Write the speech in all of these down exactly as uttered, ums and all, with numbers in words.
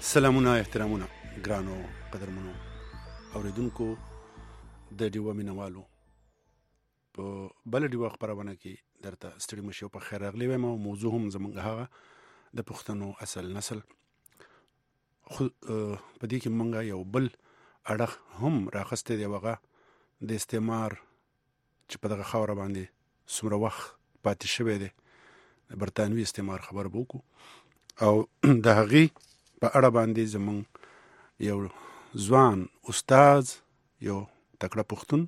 سلامونه احترامونه ګرانو قدرمنو اوریدونکو د ډیوه مینوالو په بل ډیوه خبرونه کې درته ستړي مشو په خیر راغلی وایم. موضوع هم زمونږ هغه د پښتنو اصل نسل خو په دې کې مونږه یو بل اړه هم راخسته دی وغه د استعمار چې په دغه خاور باندې څومره وخت پاتې شوی دی د برتانوي استعمار خبر بوکو او د هغې په اړه باندې زمونږ یو ځوان استاد یو تکړه پښتون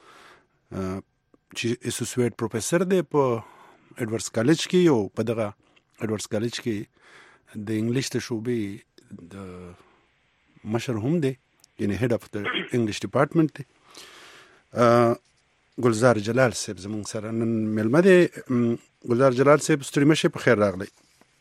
چې اسوسییټ پروفیسور دی په ایډورډز کالج کې یو په دغه ایډورډز کالج کې د انګلیش ته شوبې د مشر هم دی یعنی هیډ اف د انګلیش ډپارټمنټ دی. ګلزار جلال صاحب زمونږ سره نن مېلمه دی. ګلزار جلال صاحب ستړي مشه په خیر راغلی.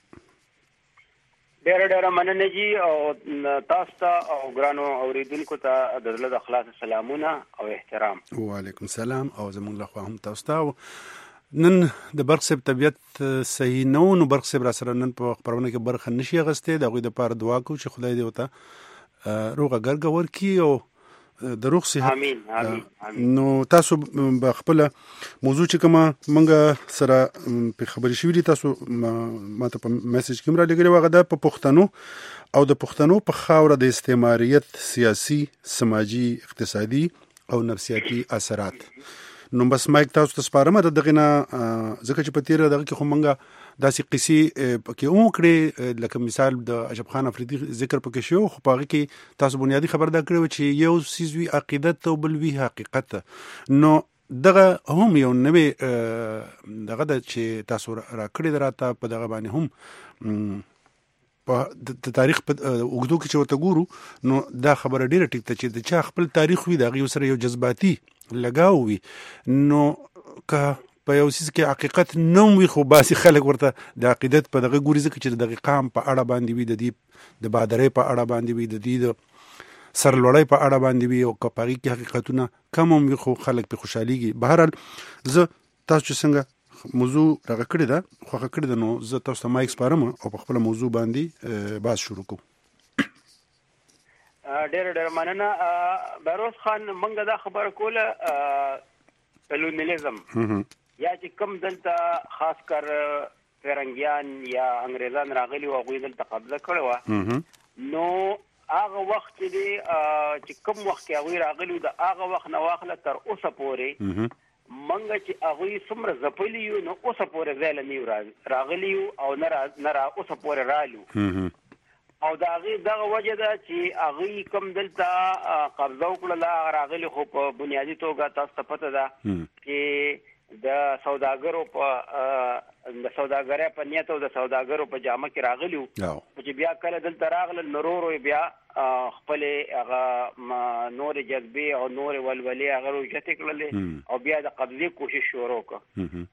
ډېر ډېر مننه جی او تاسو ته او ګرانو اوریدونکو ته د زړه د اخلاص سلامونه او احترام. وعلیکم السلام او زمونږ لخوا هم تاسو ته. نن د برق صاحب طبیعت صحیح نه و نو برق صاحب را سره نن په خبرونه کې برخه نشي اخیستی. د هغوی دپاره دعا کوو چې خدای دې ورته روغه ګرګه ورکړي او د روغ صحت. امين امين. نو تاسو په خپل موضوع چې کومه مونږ سره په خبرې شوې دي تاسو ماته په میسج کې را لګولې وغه د په پښتنو او د پښتنو په خاوره د استعماریت سیاسي سماجی اقتصادي او نفسیاتي اثرات. نو بس مایک تاسو ته سپارم د دغه نه ځکه چې په تیر دغه کې خو مونږه داسې قصې پکې هم کړې لکه مثال د عجب خان افریدي ذکر پکې شو خو په هغه کې تاسو بنیادی خبر دا کړو چې یو څیز وی عقیدت او بل وی حقیقت. نو دغه هم یو نوې دغه د چې تاسو را کړی دراته په دغه باندې هم په د تاریخ په اوږدو کې چې ورته ګورو نو دا خبره ډیره ټیک ته چې د چا خپل تاریخ وي د هغې سره یو جذباتي لګاو وي نو که په یو څیز کې حقیقت نه وي خو باسي خلک ورته د عقیدت په دغه ګوري ځکه چې د دغه قام په اړه باندې وي د دې د بادرۍ په اړه باندې وي د دې د سرلوړۍ په اړه باندې وي او که په هغې کې حقیقتونه کم هم وي خو خلک پرې خوشحالېږي. بهرحال زه تاسو چې څنګه موضوع راغه کړې ده خوښه کړې ده نو زه تاسو ته مایک سپارم او په خپله موضوع باندې بحث شروع کوو. ډېر ډېر مننه بهروز خان. موږ دا خبره کوله کلونیلیزم یا چې کوم دلته خاص کر فرنګیان یا انګریزان راغلي او هغوی دلته قبضه کړې وه نو هغه وخت چې دی چې کوم وخت کې هغوی راغلي د هغه وخت نه واخله تر اوسه پورې موږ چې هغوی څومره ځپلي یو نو اوسه پورې ځای له نه یو راغلي یو او نه را اوسه پورې رالو او د هغې دغه وجه ده چې هغوی کوم دلته قبضه وکړله هغه راغلي خو په بنیادي توګه تاسو ته پته ده چې د سوداګرو په د سوداګرۍ په نیت او د سوداګرو په جامه کې راغلي وو چې بیا کله دلته راغلل نو ورو ورو بیا خپلې هغه نورې جذبې او نورې ولولې هغه روژتې کړلې او بیا د قبضې کوشش شروع کړه.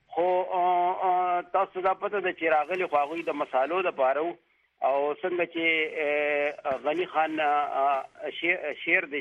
خو تاسو دا پته ده چې راغلي خو هغوی د مسالو دپاره او څنګه چې غني خان شعر دی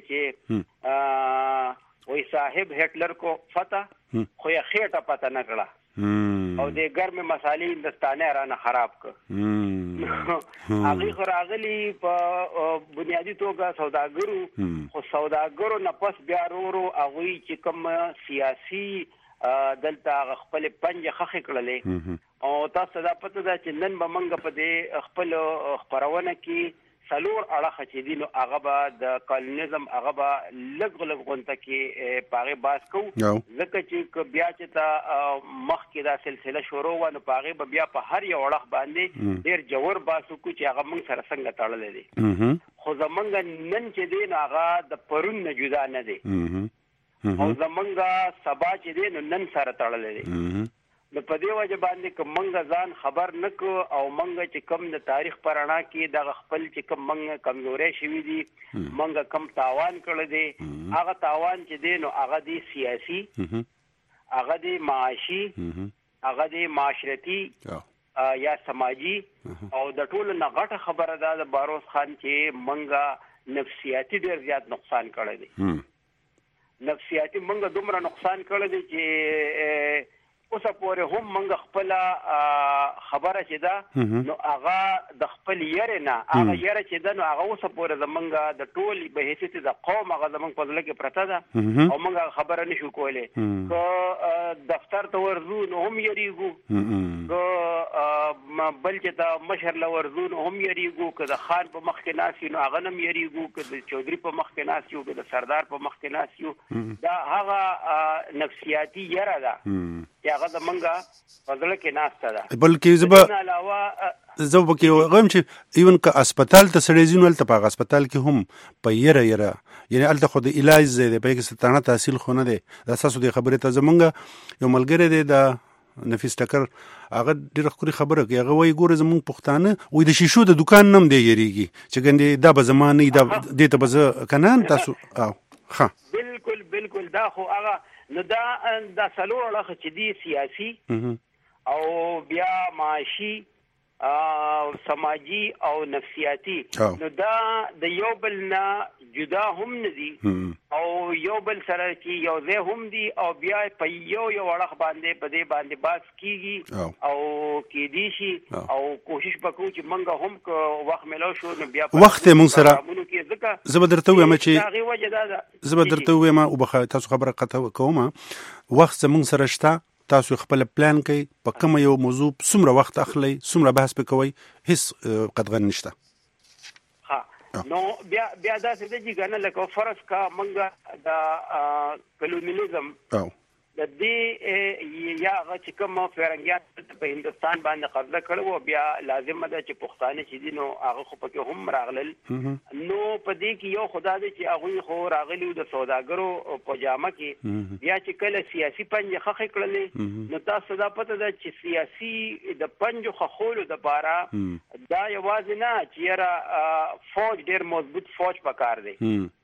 چې وی صاحب هټلر کو فتح خو یې خېټه پته نه کړه او د ګرمې مسالې هندوستانۍ رانه خراب کړه. هغې خو راغلي په بنیادي توګه سوداګرو خو سوداګرو نه پس بیا ورو ورو هغوی چې کوم سیاسي دلته هغه خپلې پنجې خښې کړلې او تاسو دا پته ده چې نن به موږ په دې خپلو خپرونه کې څلور اړخه چې دي نو هغه به د کالونیزم هغه به لږ لږ غونته کې په هغې بحث کوو ځکه چې بیا چې ته مخکې دا سلسله شروع وه نو په هغې به بیا په هر یو اړخ باندې ډېر ژور بحث وکړو چې هغه موږ سره څنګه تړلی دی. خو زموږ نن چې دی نو هغه د پرون نه جدا نه دی او زموږ سبا چې دی نو نن سره تړلی دی. نو په دې وجه باندې که موږ ځان خبر نه کړو او موږ چې کوم د تاریخ په رڼا کې دغه خپل چې کوم موږ کمزورۍ شوي دي موږ کم تاوان کړی دی هغه تاوان چې دی نو هغه دی سیاسي هغه دی معاشي هغه دی معاشرتي یا سماجي او د ټولو نه غټه خبره ده د بهروز خان چې موږ نفسیاتي ډېر زیات نقصان کړی دی. نفسیاتي موږ دومره نقصان کړی دی چې اوسه پورې هم موږ خپل خبره چې ده نو هغه د خپل یره نه هغه یره چې ده نو هغه اوسه پورې زمونږ د ټول به حیثیت د قوم هغه زمونږ په ځل کې پرته ده او موږ خبره نشو کولای که دفتر ته ورځو نو هم یریږو که بل چې د مشر له ورځو نو هم یریږو که د خان په مخ کې ناست نو هغه هم یریږو که د چودري په مخ کې ناست یو که د سردار په مخ کې ناست یو دا هغه نفسیاتي یره ده چې هغه زمونږ په ځل کې ناسته ده بلکې زه به علاوه زه به کې غواړم چې ایون که اسپتال ته سړی ځي نو هلته په هغه اسپتال کې هم په یره یره یعنې هلته خو د علاج ځای دی په هغې کې ستانه تحصیل خو نه دی دا ستاسو دې خبرې ته زمونږ یو ملګری دی د نفیس ټکر هغه ډېره ښکلې خبره کوي هغه وایي ګوره زمونږ پښتانه وایي د شیشو د دوکان نه هم دی یېرېږي چې ګندې دا به زما نه وي دا دې ته به زه که نه تاسو او ښه بالکل بالکل دا خو هغه نو دا دا څلور اړخه چې دي سیاسي او بیا معاشي او سماجی او نفسیاتی نو دا د یو بل نه جدا هم نه دي او یو بل سره چې یو ځای هم دي او بیا په یو یو اړخ باندې په دې باندې باس کیږي او کېدی شي او کوشش وکړو چې موږ هم که وخت ملو شو نو بیا وخت موږ سره زه به درته وایم چې زه به درته وایم او به تاسو خبره قطع کوم وخت زموږ سره شته تاسو خپل پلان کوي په کوم یو موضوع څومره وخت اخلي څومره بحث پکوي هیڅ قدغن نشته ها نو بیا بیا دا څه دي ګنه لکه فرض کا منګه د کلونیزم او د دې یا هغه چې کوم فرنګیان په هندستان باندې قبضه کړو بیا لازم ده چې پښتانه چې دي نو هغه خو پکې هم راغلل نو په دې کې یو خدا دې چې هغه خو راغلی د سوداګرو په جامه کې بیا چې کله سیاسي پنځه خخې کړلې نو تاسو دا پته ده چې سیاسي د پنځو خخولو د بارا دا یوازې نه چې را فوج ډېر مضبوط فوج پکار دی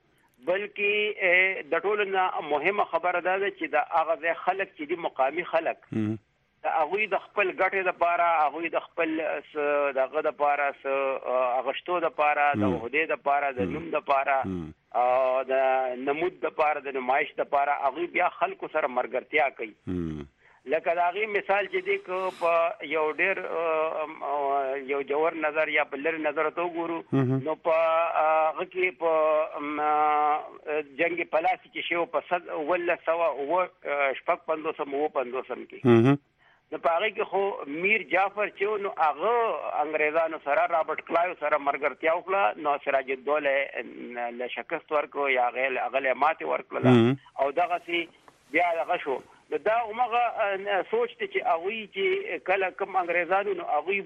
بلکې د ټولو نه مهمه خبره ده چې د هغه ځای خلک چې دي مقامي خلک د هغوی د خپل ګټې دپاره هغوی د خپل دغه دپاره اغشتو دپاره د عهدې دپاره د نوم دپاره د نمود دپاره د نمایش دپاره هغوی بیا خلکو سره ملګرتیا کوي لکه د هغې مثال چې دی که په یو ډېر یو جوور نظر یا په لرې نظر ته وګورو نو په هغه کې په جنګ پلاسي چې شی و په صد اوولس سوه اووه شپږ پنځوسم اووه پنځوسم کې نو په هغې کې خو میر جعفر چې و نو هغه انګریزانو سره رابرټ کلایو سره ملګرتیا وکړه نو سراج الدوله له شکست ورکړو یا هغه له ماتې ورکړله او دغسې بیا هغه شو دا هغه سوچ ته چې هغوی چې کله کوم انګریزانو نو هغوی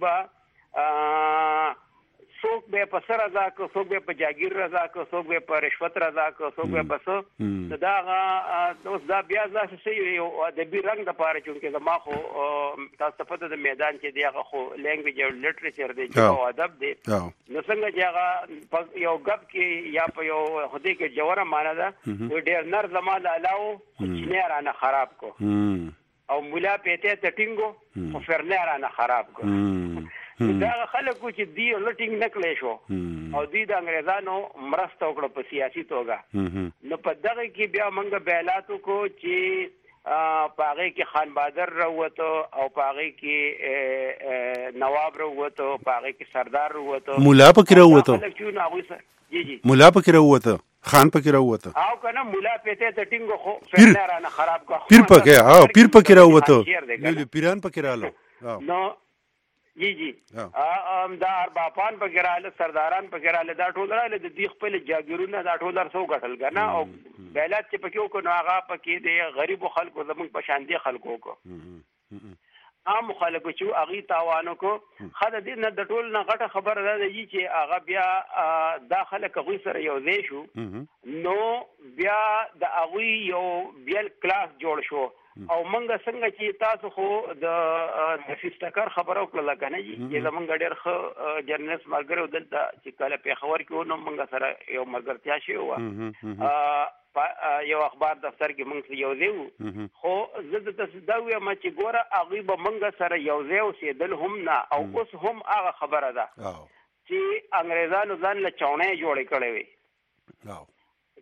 به څوک به په سر رضا که څوک به په جاګیر رضا که څوک به په رشوت رضا که څوک به په څه نو دا هغه اوس دا بیا داسې څه یو ادبي رنګ دپاره چونکې زما خو تاسو ته پته د میدان چې دی هغه خو لینګویج او لټریچر دی او ادب دی نو څنګه چې هغه په یو ګپ کې یا په یو خدای کې جوړه معنا ده ډېر نر زما د علاو چینه رانه خراب کو او مولا پیته ته ټینګو خو فرنه رانه خراب کو دا خلکو چې دی لټینګ نکړې شو او دی د انګریزانو مرسته وکړه په سیاسي توګه نو په دغه کې بیا موږ بیاناتو کو چې په هغې کې خان بهادر راووتو او په هغې کې نواب راووتو په هغې کې سردار راووتو ملا پکې راووتو جی جی ملا پکې راووتو خان پکې راووتو او کنه مولا پیته ته ټینګو خو فرنه رانه خراب کو پیر پکې او پیر پکې راووتو پیر پکې رالو نو جی جی ام دا اربابان په ګراله سرداران په ګراله دا ټول رااله د دې خپل جاګیرونه دا ټول سره وګټل کنه او بیلات چې پکې وکړو هغه پکې د غریب خلکو زموږ په شان دي خلکو کو عام خلکو چې هغه تاوانو کو خدای دې نه د ټول نه غټه خبره ده چې هغه بیا دا خلک غوي سره یو ځای شو نو بیا د هغه یو بیل کلاس جوړ شو او منګه څنګه چې تاسو خو د نفیس ټکر خبرو کړل کنه چې زمونږ ډېر ښه جرنالست ملګری دلته چې کله پیښور کې و نو موږ سره یو ملګرتیا شوې وه یو اخبار دفتر کې موږ یو ځای وو خو زه درته دا وایم چې ګوره هغوی به موږ سره یو ځای اوسېدل هم نه او اوس هم هغه خبره ده چې انګریزانو ځان له چاونۍ جوړې کړې وې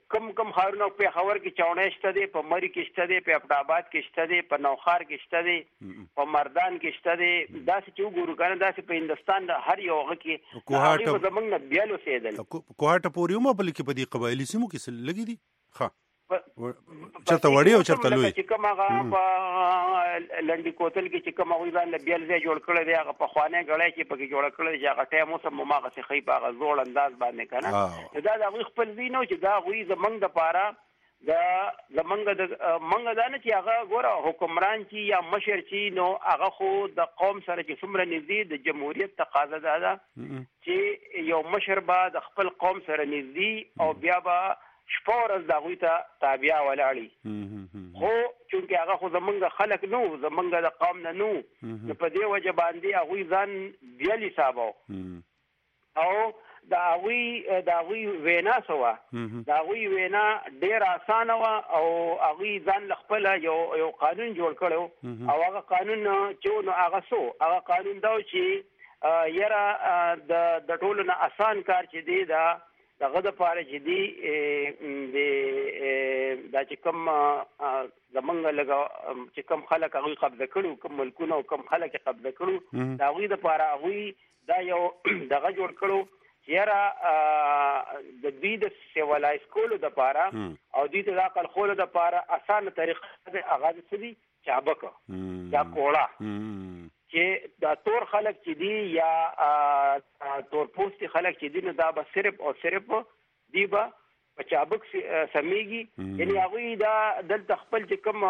کم کم خارونه په خبر کې چاونې شته دي، په مری کې شته دي، په ابټاباد کې شته دي، په نوخار کې شته دي، په مردان کې شته دي. داسې چې وګورو کنه داسې په هندستان د هر یو هغه کې کوهاټ زمونږ نه بیل اوسېدل. کوهاټ پورې هم بل کې په دې قبایلی سیمو کې لګي دي. ښه چرته وړي او چرته لوی چې کوم هغه په لنډي کوتل کې چې کوم هغه ځان له بیل ځای جوړ کړی دی، هغه په خوانه غړی چې پکې جوړ کړی دی، هغه ټایم اوس هم هغه څه خی په هغه زوړ انداز باندې کنه دا د هغوی خپل دین او چې دا هغوی زمونږ دپاره دا زمونږ د مونږ دا نه چې هغه ګوره حکمران چې یا مشر چې نو هغه خو د قوم سره چې څومره نږدې د جمهوریت تقاضا دا ده چې یو مشر به د خپل قوم سره نږدې او بیا به شپه ورځ د هغوی ته تابع ولاړي. خو چونکې هغه خو زمونږ خلک نو زمونږ د قوم نه نو نو په دې وجه باندې هغوی ځان بیل حسابو او د هغوی د هغوی وینا څه وه، د هغوی وینا ډېره اسانه وه او هغوی ځان له خپله یو یو قانون جوړ کړی او هغه قانون چې نو هغه څو هغه قانون دا و چې یاره د ټولو نه اسان کار چې دی دا دغه دپاره چې دی دا چې کوم زمونږ لږه چې کوم خلک هغوی قبضه کړي، کوم ملکونه او کوم خلک یې قبضه کړي، د هغوی دپاره هغوی دا یو دغه جوړ کړو چې یاره د دوی د سیولایز کولو دپاره او دوی ته د عقل ښولو دپاره اسانه طریقه دی هغه د څه دي چابکه یا کوړه چې دا تور خلک چې دي یا تور پوستي خلک چې دي نو دا به صرف او صرف دی به په چابک سمیږي. یعنی هغوی دا دلته خپل چې کوم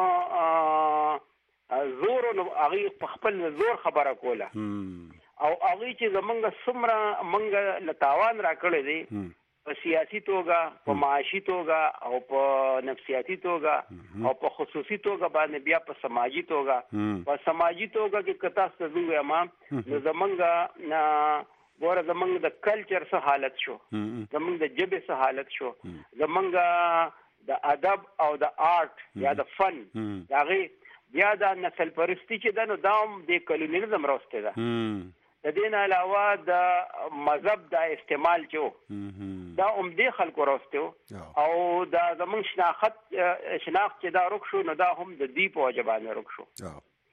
زور نو هغوی په خپل زور خبره کوله او هغوی چې زمونږ څومره مونږ له تاوان را کړی دی په سیاسي توګه، په معاشي توګه او په نفسیاتي توګه او په خصوصي توګه باندې بیا په سماجي توګه. په سماجي توګه کې که تاسو ته زه ووایم نو زمونږ ګوره زمونږ د کلچر څه حالت شو، زمونږ د ژبې څه حالت شو، زمونږ د ادب او د آرټ یا د فن د هغې بیا دا نسل پرستی چې ده نو دا هم د کلونیزم راوستی ده. د دې نه علاوه د مذهب د استعمال چې دا عمدې خلکو راوستی او دا زمونږ شناخت شناخت چې دا رک شو نو دا هم د دوی په وجه باندې رک شو.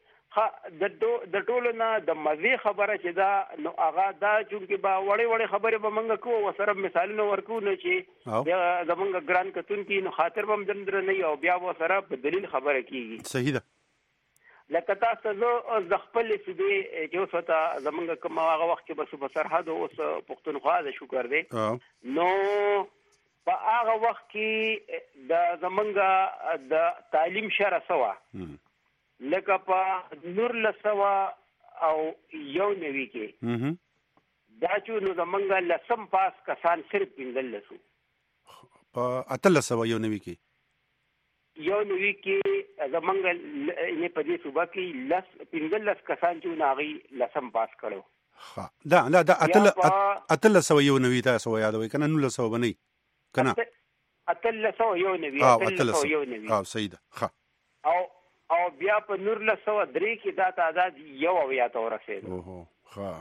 د ټولو نه د مزې خبره چې دا نو هغه دا چونکې به وړې وړې خبرې به موږ کوو ورسره مثالونه ورکوو نو چې زمونږ ګران کتونکي نو خاطر به هم درنه نه وي او بیا به سره په دلیل خبره کېږي. صحیح ده. لکه تاسو ته زه د خپلې صوبې چې اوس ورته زمونږ کوم هغه وخت کې به صوبه سرحد اوس پښتونخوا د شکر دی نو په هغه وخت کې د زمونږ د تعلیم شرح څه وه لکه په نولس سوه او یو نوي کې دا چې نو زمونږ لسم پاس کسان صرف پنځلس وو. په اتلس سوه یو نوي کې یو نوي کې زمونږ په دې صوبه کې لس پنځلس کسان چې نو هغوی لسم پاس کړی. دا دا دا اتلس سوه یو نوي تاسو یادوئ که نه نولس سوه به نه وي که نه اتلس سوه یو نوي اتلس سوه یو نوي صحیح ده. او او بیا په نولس سوه درې کې دا تعداد یو اویا ته ورسېده.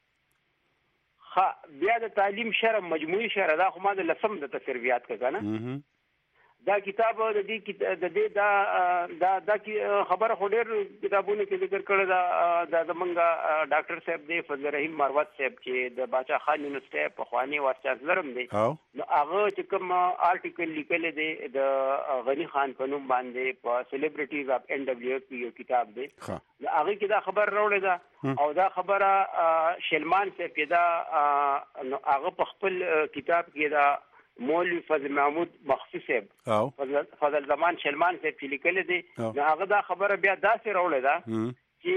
ښه بیا د تعلیم شرح مجموعي شرح دا خو ما د لسم د تصرف یاد کړه که نه دا کتاب د دې د دې دا دا دا خبره خو ډېر کتابونو کې ذکر کړی دا دا زمونږ ډاکټر صاحب دی فضل رحیم مروت صاحب چې د باچا خان یونیورسټۍ پخواني وایس چانسلر هم دی نو هغه چې کوم آرټیکل لیکلی دی د غني خان په نوم باندې په سلیبریټیز اف ان ډبلیو ایف پي یو کتاب دی نو هغې کې دا خبره راوړې ده او دا خبره شلمان صاحب کې دا نو هغه په خپل کتاب کې دا مولوی فضل محمود مخفي صاحب فضل زمان شلمان صاحب چې لیکلی دی نو هغه دا خبره بیا داسې راوړې ده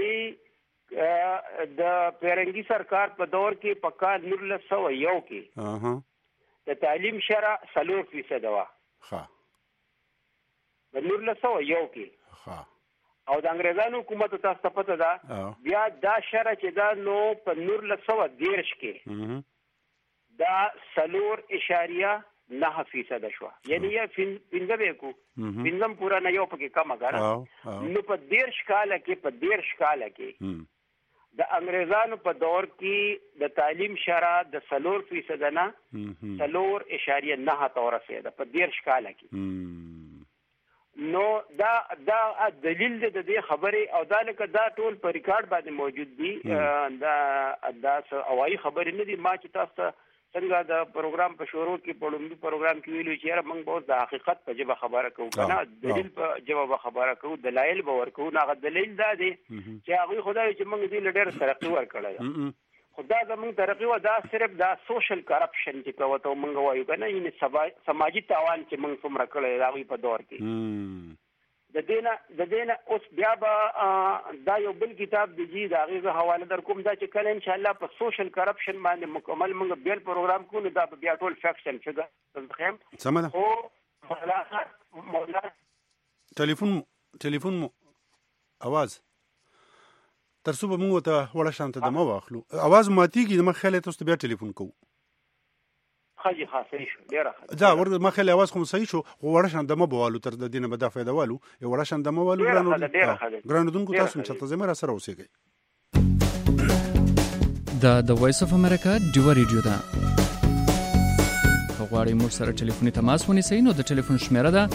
چې د پیرنګي سرکار په دور کې په کال نولس سوه یو کې د تعلیم شرح څلور فیصده وه د نولس سوه یو کې او د انګریزانو حکومت تاسو ته پته ده بیا دا شرح چې دا نو په نولس سوه دېرش کې دا څلور اشاریه نه فیصده شوه یعنی یا پنځه به کو پنځم پورا نه یو پکې کمه ګڼه نو په دېرش کاله کې په دېرش کاله کې د انګریزانو په دور کې د تعلیم شرح د څلور فیصد نه څلور اشاریه نه ته ورسېده په دېرش کاله کې. نو دا دا دلیل دی د دې خبرې، او دا لکه دا ټول په ریکارډ باندې موجود دي. دا دا هوایي خبرې نه دي. ما چې تاسو څنګه د پروګرام په شروع کې په لومړي پروګرام کې ویلو چې یاره موږ به اوس د حقیقت په ژبه خبره کوو، که نه دلیل په ژبه به خبره کوو، دلایل به ورکوو. نو هغه دلیل دا دی چې هغوی خو دا وایي چې موږ دې له ډېره ترقي ورکړې ده، خو دا زموږ ترقي وه دا صرف دا سوشل کرپشن چې کوه ته موږ وایو که نه، یعنې سماجي تاوان چې موږ څومره کړی د هغوی په دور کې. د دې نه د دې نه اوس بیا به دا یو بل کتاب دی جي د هغې زه حواله در کوم، دا چې کله انشاءالله په سوشل کرپشن باندې مکمل موږ بیل پروګرام کوو نو دا به بیا ټول فیکشن ښه خیم. سمه ده. خو مولانا مولانا ټلیفون ټلیفون مو اواز تر څو به موږ ته وړه شانته دمه واخلو، اواز ماتېږي. زما خیال دی تاسو ته بیا ټلیفون کوو. خاجي خاصه شو ډیره ښه دا ور ما خیال اواز خو صحیح شو، خو وړه شان دمه بوالو تر د دینه به دا فایده والو یو وړه شان دمه والو. ګرانو دونکو تاسو چې تاسو زما سره اوسئ. دا د وایس اف امریکا ډیو ریډیو ده. غواړئ موږ سره ټلیفوني تماس ونیسئ نو د ټلیفون شمیره ده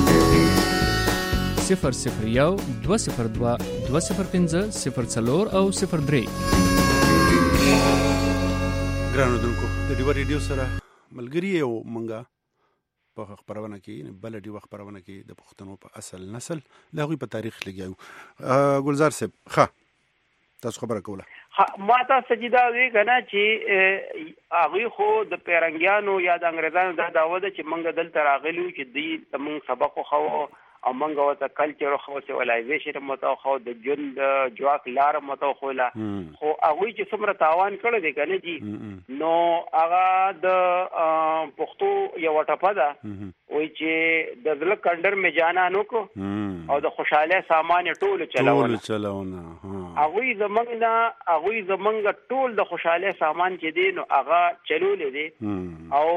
صفر صفر یو دوه صفر دوه دوه صفر پنځه صفر څلور او صفر درې. ګرانو دونکو د ډیو ریډیو سره ملګری یو منګه په خبرونه کې بل ډیو خبرونه کې د پښتنو په اصل نسل له غوي په تاریخ لګیو. ګلزار صاحب ښه تاسو خبره کوله. ما تاسو سجدا وی کنه چې هغه خو د پیرنګیانو یا د انګریزانو دا داوه چې منګه دلته راغلیو چې دوی تمون سبق خو او منګه وته کلچر خو سیولایزیشن متو خو د جون د جواک لار متو خو لا خو هغه چې څومره تاوان کړی دی کنه جی نو هغه د پښتو یو ټپه ده وای چې د زړه کندر می جانا نو کو او د خوشاله سامان ټول چلاونه ټول چلاونه هغه زمنګ نه هغه زمنګ ټول د خوشاله سامان چې دی نو هغه چلولې دي. او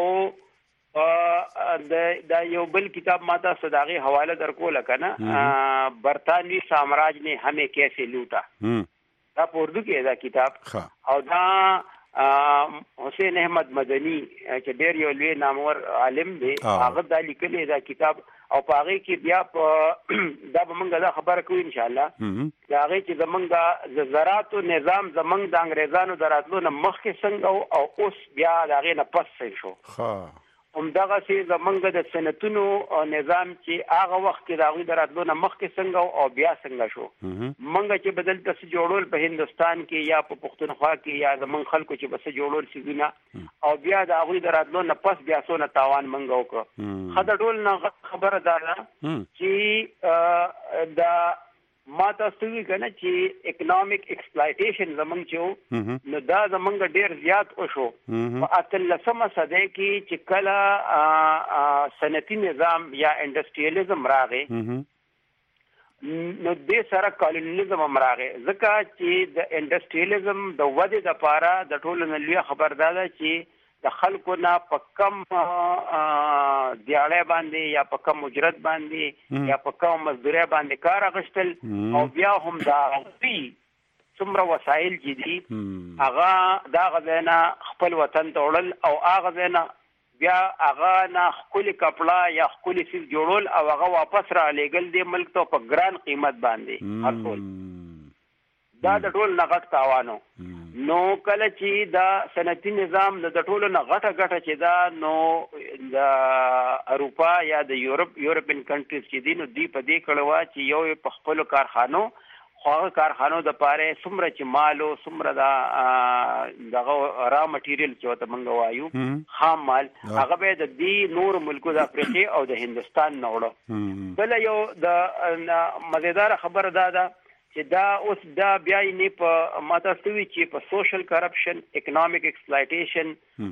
دا یو بل کتاب ماته صداغي حواله در کوله کنه برطانوی سامراج نے ہمیں کیسے لوٹا، دا اردو کې دا کتاب. او دا حسین احمد مدنی چې ډېر یو لوی نامور عالم دی هغه دا لیکلی دا کتاب. او په هغه کې بیا په دا به موږ دا خبره کوو ان شاء الله دا هغه چې زمونږ د زراعتو نظام زمونږ د انګریزانو د راتلو نه مخکې څنګه او اوس بیا د هغې نه پس څنګه شو. همدغسې زمونږ د صنعتونو نظام چې هغه وخت کې د هغوی د راتلو نه مخکې څنګه او بیا څنګه شو. موږ چې به دلته څه جوړول په هندوستان کې یا په پښتونخوا کې یا زمونږ خلکو چې به څه جوړول څیزونه او بیا د هغوی د راتلو نه پس بیا څونه تاوان موږ وکړو. ښه د ټول نه خبره دا ده چې د ما تاسو وی کنه چې اکونومیک ایکسپلایټیشن زمونږ چې نو دا زمونږ ډیر زیات وشو په اتلسمه صدۍ کې چې کله صنعتي نظام یا انډسټریالیزم راغی نو دې سره کالونیزم هم راغی ځکه چې د انډسټریالیزم د ودې لپاره د ټولو نه لویه خبر دا ده چې د خلکو نه په کم دیاړی باندې یا په کم اجرت باندې یا په کم مزدورۍ باندې کار اخیستل او بیا هم دا هغوی څومره وسایل چې دي هغه د هغه ځای نه خپل وطن ته وړل او هغه ځای نه بیا هغه نه ښکلي کپړه یا ښکلي څیز جوړول او هغه واپس را لېږل دې ملک ته په ګران قیمت باندې خرڅول. دا د ټول نه غټ تاوانو. نو کله چې دا صنعتي نظام د ټولو نه غټه غټه چې دا نو د اروپا یا د یورپ یورپین کنټریز چې دي نو دوی په دې کړه وه چې یو په خپلو کارخانو خو هغه کارخانو دپاره څومره چې مال او څومره دا دغه را مټیریل چې ورته موږ وایو خام مال هغه به د دې نورو ملکو د افریقې او د هندوستان نه وړه. بله یو د مزیداره خبره دا ده چې دا اوس دا بیا یې په ما تاسو وی چې په سوشل کرپشن اکونومیک ایکسپلایټیشن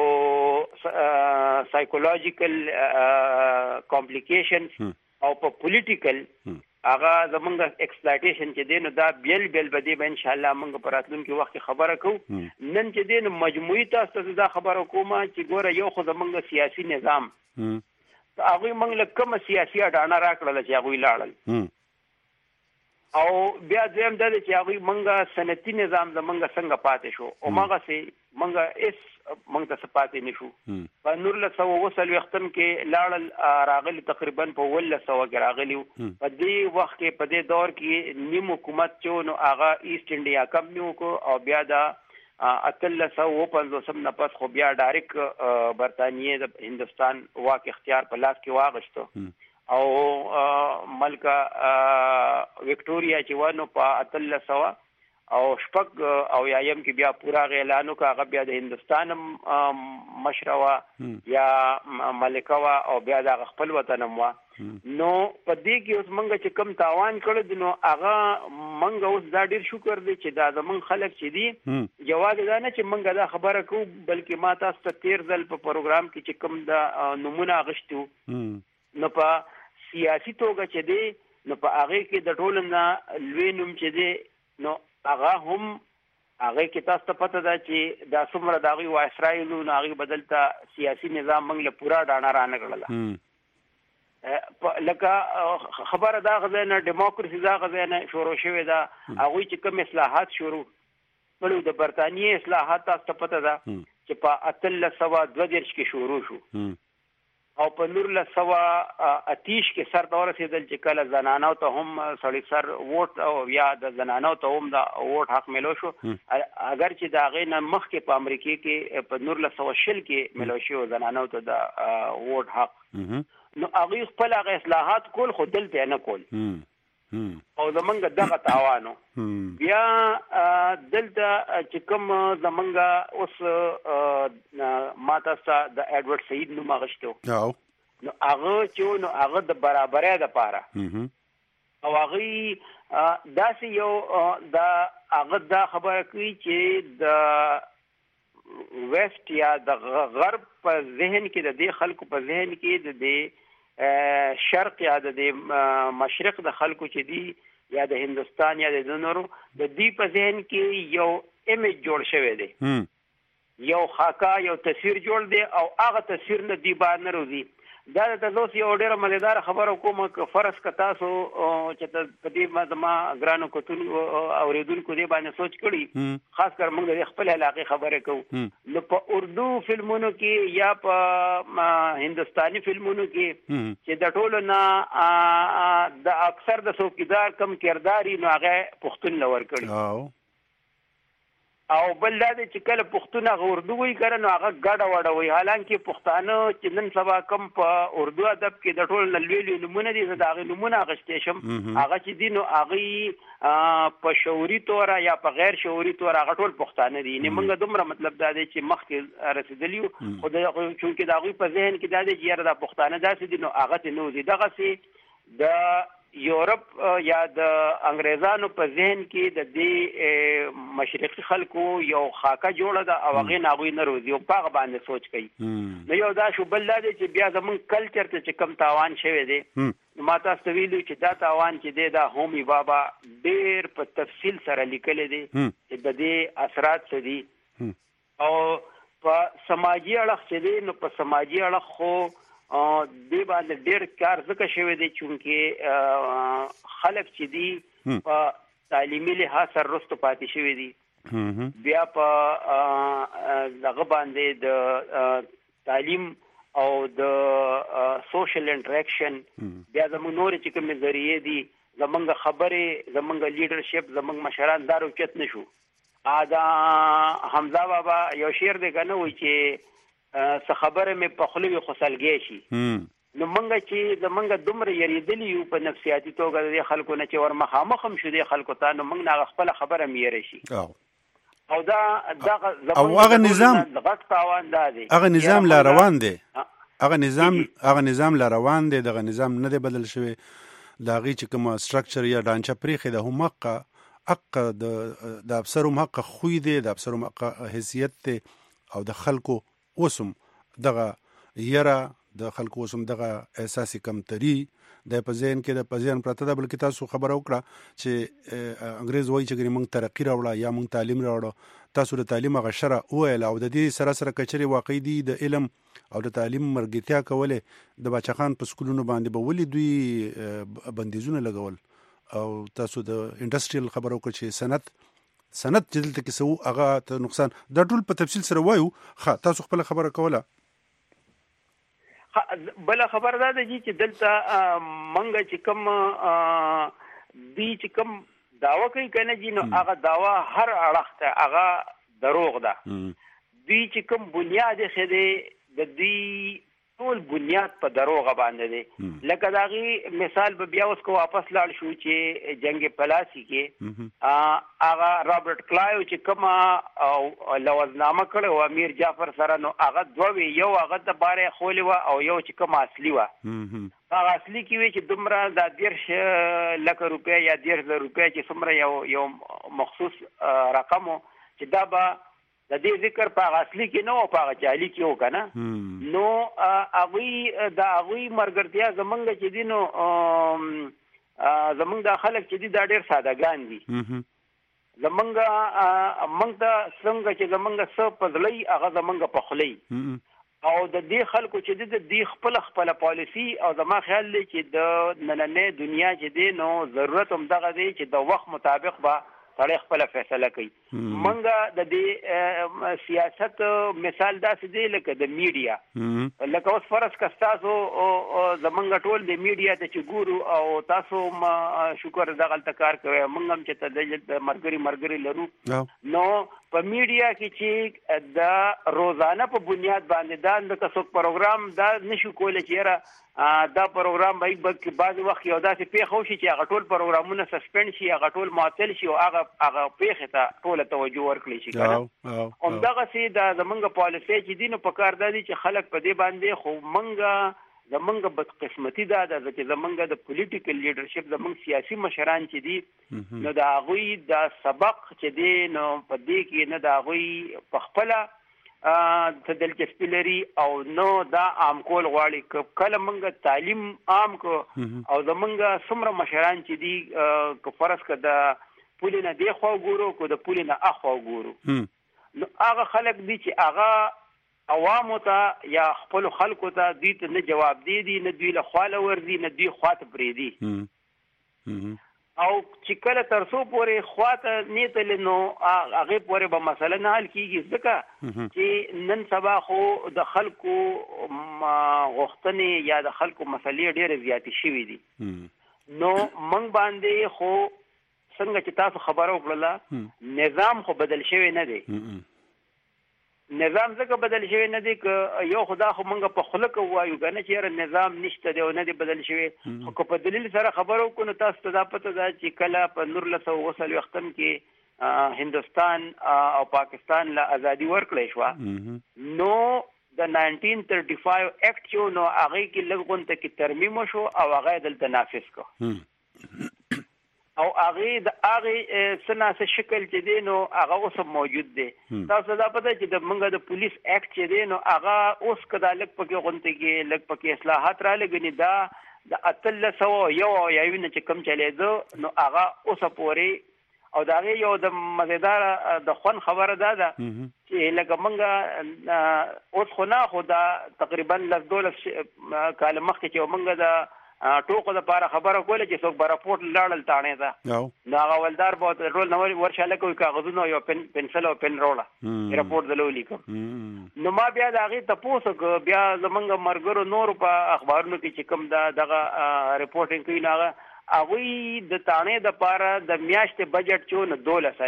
او سایکولوژیکل کمپلیکیشنز او په پولیټیکل هغه زمونږ ایکسپلایټیشن چې دی نو دا بیل بیل به دی به انشاءالله موږ په راتلونکي وخت کې خبره کوو. نن چې دی نو مجموعي تاسو ته دا خبره کوم چې ګوره یو خو زمونږ سیاسي نظام هغوی موږ له کومه سیاسي اډانه راکړله چې هغوی لاړل او بیا دویم دا چې هغه منګه سنتي نظام زمونږ څنګه پاتې شو او ماغه سي منګه اس منګ ته پاتې نشو په نور له سو وصل وختم کې لاړل راغلی تقریبا په ول سو راغلی په دې وخت کې په دې دور کې نیم حکومت چونو هغه ایست انډیا کمپنی کو او بیا دا اتل سو پنځوسم نه پس خو بیا ډایرک برتانیې د هندستان واک اختیار په لاس کې واغشتو او ملکه وکټوريا چې ونه په اتل سو او شپږ او یایم کې بیا پورا اعلانو کا هغه بیا د هندستان مشروا یا ملکه وا او بیا د خپل وطن مو نو په دې کې اوس منګه چې کم تاوان کړو نو هغه منګه اوس دا ډیر شکر دی چې دا زمون خلک چې دي جواب دا نه چې منګه دا خبره کو بلکې ما تاسو ته تیر ځل په پروګرام کې چې کم دا نمونه غشتو نو په سیاسي توګه چې دی نو په هغه کې د ټولنه لوی نوم چې دی نو هغه هم هغه کې تاسو ته پته ده چې دا څومره د هغوی وایسرایل نو هغې بدلته سیاسي نظام موږ له پوره ډانه رانه کړله لکه خبره دا غځای نه ډیموکراسي دا غځای نه شروع شوې ده هغوی چې کوم اصلاحات شروع کړي د برطانیې اصلاحات تاسو ته پته ده چې په اتلس سوه دوه دېرش کې شروع شو او په نورلس سوه اتیش کې سر ته ورسېدل چې کله زنانو ته هم سړی سر ووټ او یا د زنانو ته هم د ووټ حق ملو شو اگر چې د هغې نه مخکې په امریکې کې په نورلس سوه شل کې ملو شو زنانو ته د ووټ حق نو هغوی خپل هغه اصلاحات کول خو دلته نه کول او زمونږ دغه تاوانو بیا دلته چې کوم زمونږ اوس ما تاسو د ایډورډ سعید نوم اخیستو نو هغه چې نو هغه د برابرۍ دپاره او هغوی داسې یو د هغه دا خبره کوي چې د ویسټ یا د غرب په ذهن کې د دې خلکو په ذهن کې د دې شرق یا د مشرق د خلکو چې دی یا د هندستان یا د نورو د دې په ذهن کې یو ایمیج جوړ شوی دی یو خاکا یو تصویر جوړ دی او هغه تصویر نه دی بار نه روزي دا د تاسو یو ډیره مزیدار خبره کوم که فرض ک تاسو چې په دې ما ګرانو کوتون اوریدونکو دې باندې سوچ کړي خاص کر موږ د خپل علاقې خبره کوو نو په اردو فلمونو کې یا په هندستاني فلمونو کې چې د ټولو نه د اکثر د څوکیدار کم کرداري نو هغه پښتون لور کړي او بل دا چې کله پښتون هغه اردو وایي کړه نو هغه ګډه وډه وایي حالانکه پښتانه چې نن سبا کم په اردو ادب کې د ټولو نه لوی لوی نومونه دي زه د هغې نومونه اخیستی شم هغه چې دي نو هغوی په شعوري توره یا په غیر شعوري توره هغه ټول پښتانه دي یعنې موږ دومره مطلب دا دی چې مخکې رسېدلي یو خو چونکې د هغوی په ذهن کې دا دی چې یاره دا پښتانه داسې دي نو هغه ته نه وځي دغسې د یورپ یا د انګریزانو په ذهن کې د دې مشرقي خلکو یو خاکه جوړه ده او هغې نه هغوی نه روزي او په هغه باندې سوچ کوي نو یو دا شو بل دا دی چې بیا زمونږ کلچر ته چې کم تاوان شوی دی ما تاسو ته ویلي چې دا تاوان چې دی دا هومي بابا ډېر په تفصیل سره لیکلی دی چې د دې اثرات څه دي او په سماجي اړخ چې دی نو په سماجي اړخ خو دې باندې ډېر کار ځکه شوی دی چونکې خلک چې دي په تعلیمي لحاظ سره وروسته پاتې شوي دي بیا په دغه باندې د تعلیم او د سوشل انټریکشن بیا زموږ نورې چې کومې ذریعې دي زموږ خبرې زموږ لیډرشپ زموږ مشران دا روچت نه شو دا حمزه بابا یو شعر دی که نه وایي چې څه خبره مې په خوله وي خو سلګی شي نو موږ چې زموږ دومره یریدلي یو په نفسیاتي توګه د دې خلکو نه چې ور مخامخ هم شو دې خلکو ته نو موږ نه هغه خپله خبره مې یری شي او دا دغه او هغه نظام غټ تاوان دا دی هغه نظام لا روان دی هغه نظام هغه نظام لا روان دی دغه نظام نه دی بدل شوی د هغې چې کومه سټرکچر یا ډانچه پرېښې ده هم حقه حق د افسر هم حقه خوی دی د افسر هم حقه حیثیت دی او د خلکو اوسم دغه یره د خلکو اوسم دغه احساسي کمتري د په ذهن کې د په ذهن پرته ده بلکې تاسو خبره وکړه چې انګریز وایي چې ګنې موږ ترقي راوړه یا موږ تعلیم راوړه تاسو د تعلیم هغه شره وویله او د دې سره سره کچرې واقعي دي د علم او د تعلیم مرګتیا کولې د باچا خان په سکولونو باندې به ولې دوی بندیزونه لګول او تاسو د انډستریال خبرو کو چې صنعت صنعت چې دلته کې سو هغه ته نقصان دا ټول په تفصیل سره وایو. ښه تاسو خپل خبره کوله. بل خبر دا دی چې دلته منګه چې کوم دی چې کوم داوا کوي کنه جی نو هغه داوا هر اړخ ته هغه دروغ ده. دوی چې کوم بنیاد خېده د دې ټول بنیاد په دروغ باندې دي. لکه داغي مثال به بیا اوس کو واپس لاړ شو چې جنگ پلاسي کې هغه رابرټ کلایو چې کوم او لوزنامه کړو امیر جعفر سره نو هغه دوه یو هغه د باره خولي و او یو چې کوم اصلي و. هغه اصلي کې وی چې دومره د دیرش لک روپیا یا دیرش روپیا چې څومره یو یو مخصوص رقم چې دا به د دې ذکر په اصلي کې نو په جعلي کې وکنه نو هغه د هغه مرګرتیا زمونږ چې دینو زمونږ د خلک چې دي دا ډېر سادهګان دي. زمونږ موږ ته څنګه چې زمونږ څه پزلي هغه زمونږ په خلی او د دې خلکو چې د دې خپل خپل پالیسی او زما خیال دی چې د نننې دنیا چې دی نو ضرورت هم دغه دی چې د وخت مطابق به سړی خپل فیصله کوي. منګه د دې سیاست مثال داسې دی لکه د میډیا لکه اوس فرض کستاسو زمونږ ټول د میډیا ته چې ګورو او تاسو شکر دغه کار کوي موږ هم چې د مرګري مرګري لرو نو په میډیا کې چې د روزانه په بنیاد باندې دا د کسو پروګرام دا نشو کولای چې دا پروګرام به په بعض وخت یو داسې پیښ وشي چې هغه ټول پروګرامونه سسپند شي هغه ټول معطل شي او هغه هغه پیښه ته ټول توجه ورکړي شي کنه. هم دغه سي د زمونږ پالیسي چې دینو په کار دی چې خلک په دې باندې خو منګه زمونږ بد قسمتي دا ده چې زمونږ د پولیټیکل لیډرشپ زمونږ سیاسي مشران چې دي نو دا غوي د سبق چې دي نو په دې کې نه دا غوي په خپل ته دلچسپي لري او نو دا عام کول غواړي کله موږ تعلیم عام کو او زمونږ څومره مشران چې دي که فرض کړه د پولی نه دی خو ګورو کو د پولی نه اخو ګورو نو هغه خلک دي چې هغه عوامو ته یا خپل خلکو ته دوی ته نه جواب دی دي نه دوی له خواله ورځي نه دوی خواته پرې دي او چې کله ترسو پورې خواته نیتل نو هغه پورې به مسله نه حل کیږي ځکه چې نن سبا خو د خلکو غوښتنې یا د خلکو مسلې ډېرې زیاتې شوي دي نو موږ باندې خو څنګه چې تاسو خبره وکړله نظام خو بدل شوی نه دی. نظام ځکه بدل شوی نه دی که یو خدا خو موږ په خله کې وایو کنه چې نظام نشته دی او نه دی بدل شوی خو که په دلیل سره خبرو کو نو تاسو ته دا پته ده چې کله په نولس سوه اووه څلوېښتم کې هندوستان او پاکستان له ازادي ورکړی شوه نو د ناینټین تھرټي فایو اکټ چې نو هغه کې لږ غونډه کې ترمیم شو او هغه دلته نافذ کړ او هغه د هغه سناسه شکل چې دی نو هغه اوس موجود دی. تاسو دا پته چې د منګه د پولیس اکټ چې دی نو هغه اوس کدا لک پکې غونټه کې لک پکې اصلاحات را لګنی دا د اتل سو یو یا وینه چې کم چلے دو نو هغه اوس پورې او دا یو د مزیدار د خون خبره ده ده چې لکه منګه اوس خو نه خو دا تقریبا لس دولس کال مخکې چې منګه د ټوکو د پاره خبره کوله چې څوک به راپورټ لاړل تاڼې ده نو هغه ولدار به رول نو ورشاله کوي کاغذونه یو پن پنسل او پن روړه راپورټ دلو لیکم نو ما بیا د هغې تپوس وکړ بیا زمونږ مرګرو نورو په اخبارونو کې چې کوم دا دغه ریپورټینګ کوي نو هغه هغوی د تاڼې د پاره د میاشتې بجټ چې نو دولس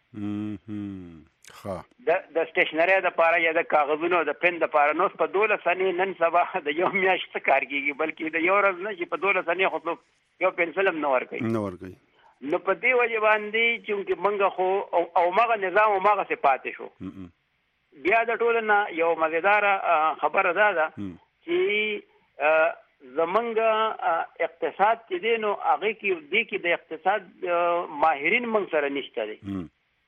انې د د سټیشنري د پاره یا د کاغذونو د پن د پاره نو په دولس انې نن سبا د یو میاشت څخه کار کیږي بلکې د یو ورځ نه چې په دولس انې خو یو پنسل هم نه ورکوي نه ورکوي نو په دې وجه باندې چې موږ خو او مغه نظام او مغه صفات شو بیا د ټول نه یو مزیدار خبره ده چې زمونږ اقتصاد چې دی نو هغه کې دی کې د اقتصاد ماهرین موږ سره نشته دي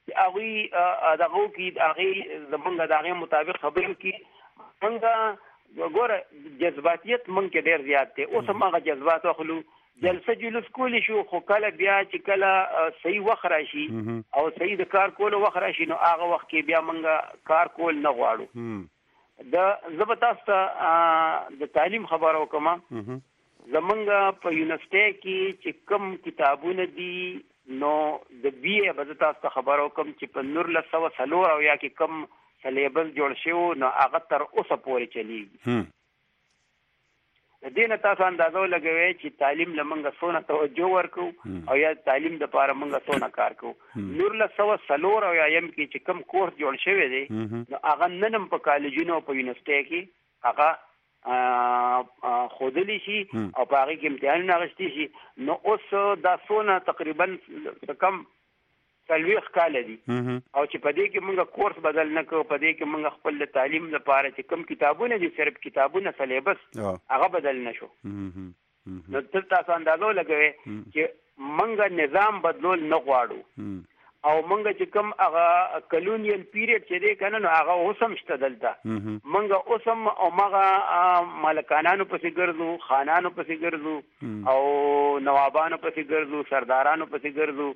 هغه دغه کې هغه زمونږ دغه مطابق خبرو کې موږ ګوره جذباتیت موږ کې ډېر زیات دی اوس هغه جذبات اخلو جلسه جلوس کولی شو خو کله بیا چې کله صحیح وخت راشي او صحیح د کار کولو وخت راشي نو هغه وخت کې بیا موږ کار کول نه غواړو د زبتاسته د تعلیم خبرو کوم زمونږ په یونیورسيټي کې چې کوم کتابونه دي نو د بي اے به تاسو ته خبرو کوم چې په نور له سو سلور او یا کې کوم سلیبس جوړ شو نو هغه تر اوسه پورې چلیږي. د دې نه تاسو اندازو لګوي چې تعلیم لمنګه سونه توجه ورکو او یا تعلیم د پاره منګه سونه کار کو. نور له سو سلور او یا یم کې چې کوم کورس جوړ شوی دی نو هغه ننم په کالجونو په یونیورسيټي کې هغه خودلی شي او په هغه کې امتحان نغشتي شي. نو اوس دا سونه تقریبا کم سلويخ کال دي او چې په دې کې موږ کورس بدل نه کوو، په دې کې موږ خپل تعلیم لپاره چې کوم کتابونه دي صرف کتابونه سلیبس هغه بدل نشو. نو تاسو اندازو لګوي چې موږ نظام بدلول نه غواړو او موږ چې کوم هغه کلونیل پیریډ چې دی کنه نو هغه اوسم شته دلته. موږ اوسم او مغه ملکانانو پسې ګرځو، خانانو پسې ګرځو او نوابانو پسې ګرځو، سردارانو پسې ګرځو.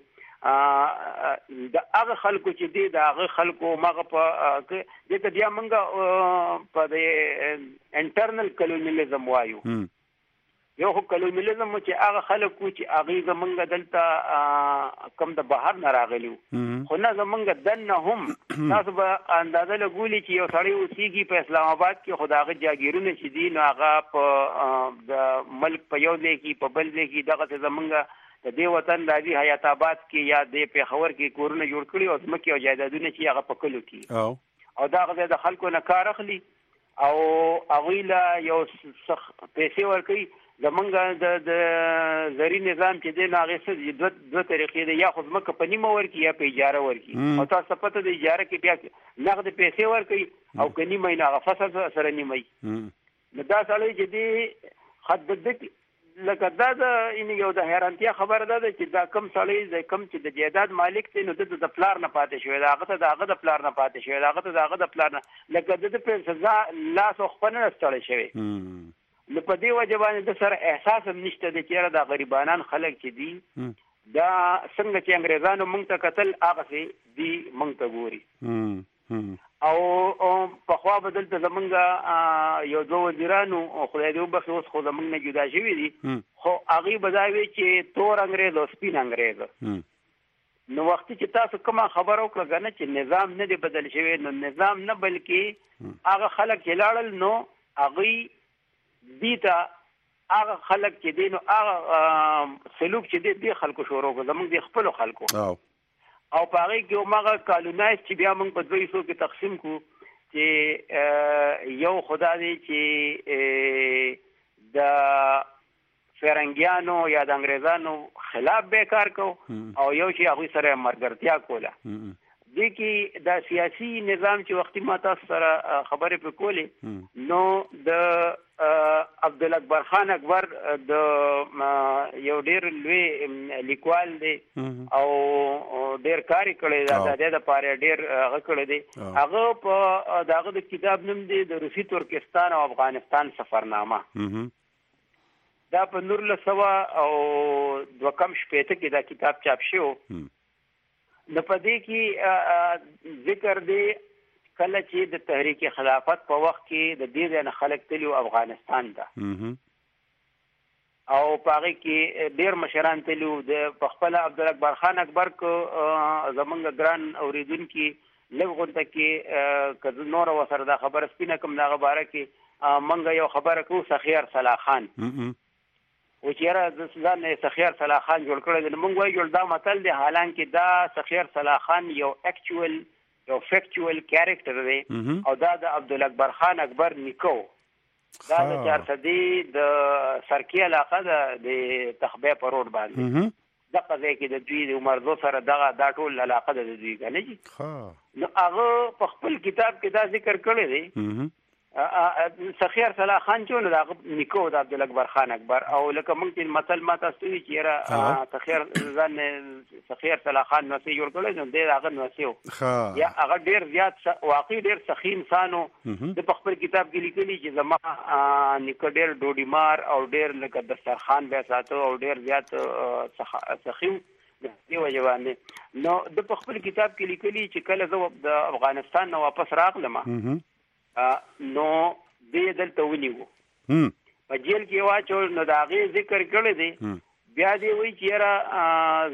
د هغه خلکو چې دی د هغه خلکو مغه په دې ته بیا موږ په د انټرنل کلونیلیزم وایو. یو خو کلونیلیزم چې هغه خلکو چې هغه زمونږ دلته کم د بهر نه راغلیو خو نه زمونږ دنه هم تاسو به اندازه لګولي چې یو سړی اوسېږي په اسلام آباد کې خو د هغه جاګیرونه چې دي نو هغه په د ملک په یو ځای کې په بل ځای کې دغه زمونږ د دې وطن راځي حیات آباد کې یا د پیښور کې کورونه جوړ کړي او ځمکې او جایدادونه چې هغه په کلو کې او دا غځه د خلکو نه کار اخلي او هغوی له یو پیسې ورکوي. زمونږ د د زري نظام چې دی نو هغې څه دوه دوه طریقې دی، یا خو ځمکه په نیمه ورکړي یا په اجاره ورکړي او تاسو پته د اجاره کې بیا نغد پیسې ورکوي او که نیمه یې نو هغه فصل سره نیمه یي. نو دا سړی چې دی خد لکه دا د یو د حیرانتیا خبره ده چې دا کم سړی د کم چې د جیداد مالک دی نو د د پلار نه پاتې شوی دی، هغه ته د هغه د پلار نه پاتې شوی دی، هغه ته د هغه د پلار نه لکه د په سزا لاس او خپل نه ستړی شوی. نو په دې وجه باندې د سره احساس هم نشته د چیرې د غریبانان خلک چې دي دا څنګه چې انګریزانو موږ ته قتل هغه سي دي موږ ته ګوري. او په خوا بدل ته زمونږ یو دوه وزیرانو خدای دې وبخښي اوس خو زمونږ نه جدا شوي دي خو هغوی به دا وي چې تور انګریز او سپین انګریز. نو وختي چې تاسو کومه خبره وکړه که نه چې نظام نه دی بدل شوی نو نظام نه بلکې هغه خلک چې لاړل نو هغوی دې ته هغه خلک چې دی نو هغه سلوک چې دی دې خلکو شروع کړو زمونږ د خپلو خلکو او په هغې کې هماغه کالونایز چې بیا موږ په دوه حصو کې تقسیم کړو چې یو خدا دی چې د فرنګیانو یا د انګریزانو خلاف به کار کو او یو چې هغوی سره ملګرتیا کوله. دې کې د سیاسي نظام چې وختي ما تاسو سره خبرې پرې کولې نو د عبدالاکبر خان اکبر د یو ډېر لوی لیکوال دی او ډېر کار یې کړی دی د دې دپاره ډېر هغه کړی دی. هغه په د هغه د کتاب نوم دی د روسي ترکستان او افغانستان سفرنامه. دا په نولس سوه او دوه کم شپېته کې دا کتاب چاپ شو. نو په دې کې ذکر دی کله چې د تحریک خلافت په وخت کې د دې ځای نه خلک تلي افغانستان ته او په هغې کې ډېر مشران تلي د په خپله عبدالاکبر خان اکبر که زمونږ ګران اورېدونکي لږ غونته کې که نوره ورسره دا خبره سپینه کړم د هغه باره کې موږ یو خبره کوو سخیار صلاح خان و چې یاره ځان نه سخیار صلاح خان جوړ کړی دی. نو موږ وایو دا متل دی حالانکې دا سخیار صلاح خان یو اکچوال یو فیکچوال کیریکټر دی او دا د عبدالاکبر خان اکبر نیکه و. دا د چارسدي د سرکي علاقه ده د تخبې په روډ باندې دغه ځای کې د دوی د عمرزو سره دغه دا ټول علاقه ده د دوی که نه جي. نو هغه په خپل کتاب کې دا ذکر کړی دی سخیار صلاح خان چې نو د هغه نیکه و د عبدالاکبر خان اکبر او لکه موږ چې متل ما تاسو ته وي چې یاره سخیار ځان سخیار صلاح خان نوسۍ جوړ کړی نو دی د هغه نوسۍ و یا هغه ډېر زیات واقعي ډېر سخي انسان و. د په خپل کتاب کې لیکلي چې زما نیکه ډېر ډوډۍ مار او ډېر لکه دسترخوان به ساته او ډېر زیات سخي و د دې وجې باندې. نو د په خپل کتاب کې لیکلي چې کله زه د افغانستان نه واپس راغلم نو دې دلته ونیو په جیل کې واچو نو دا غي ذکر کړی دی بیا دی وی چې را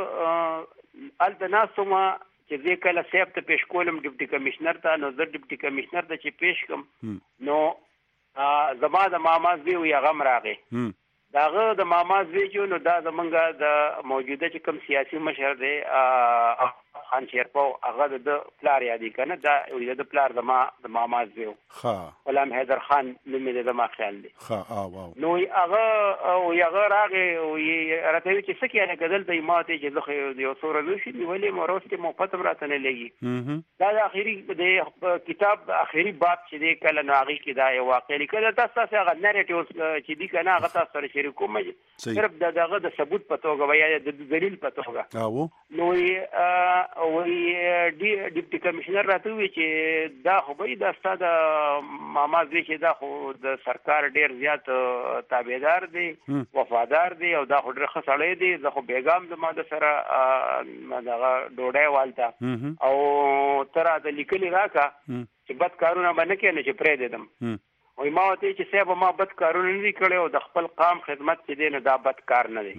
ز التناسما چې دې کله سیب ته پیش کولم ډیپټي کمشنر ته نو زه ډیپټي کمشنر ته چې پیش کوم نو زما د ماما زوی وی غم راغی داغه د ماما زوی چې نو دا زمونږ د موجوده چې کوم سیاسي مشر دی خان شیرپو هغه د پلار یادی کنه دا یو د پلار د ما د ماما زوی ها غلام حیدر خان نوم د ما خیال دی ها او واو نو هغه او هغه راغی او راته چې سکه نه کدل ته ماته چې زه یو سور نو شي ولې مورسته مو پته راته نه لګي دا د اخیری د کتاب د اخیری باب چې دی کله نو هغه کې دا یو واقع لیکل تاسو هغه نریټیوز چې دی کنه هغه تاسو سره شریکو مې صرف دغه د ثبوت پته وګ یا د دلیل پته وګ او نو وی ډی ډیپټي کمشنر راته وی چې دا خو به دا ستاسو ماما زوی چې دا خو د سرکار ډیر زیات تابعدار دی وفادار دی او دا خو ډیر خسړې دی زه خو بیګام د ماده سره دغه ډوډۍ والته او تر د لیکلي راکا چې بد کارونه باندې کې نه چې پرې دیدم وای ما ته چې سبا ما بد کارونه نه کړي او د خپل قام خدمت چې دی نه دا بد کار نه دی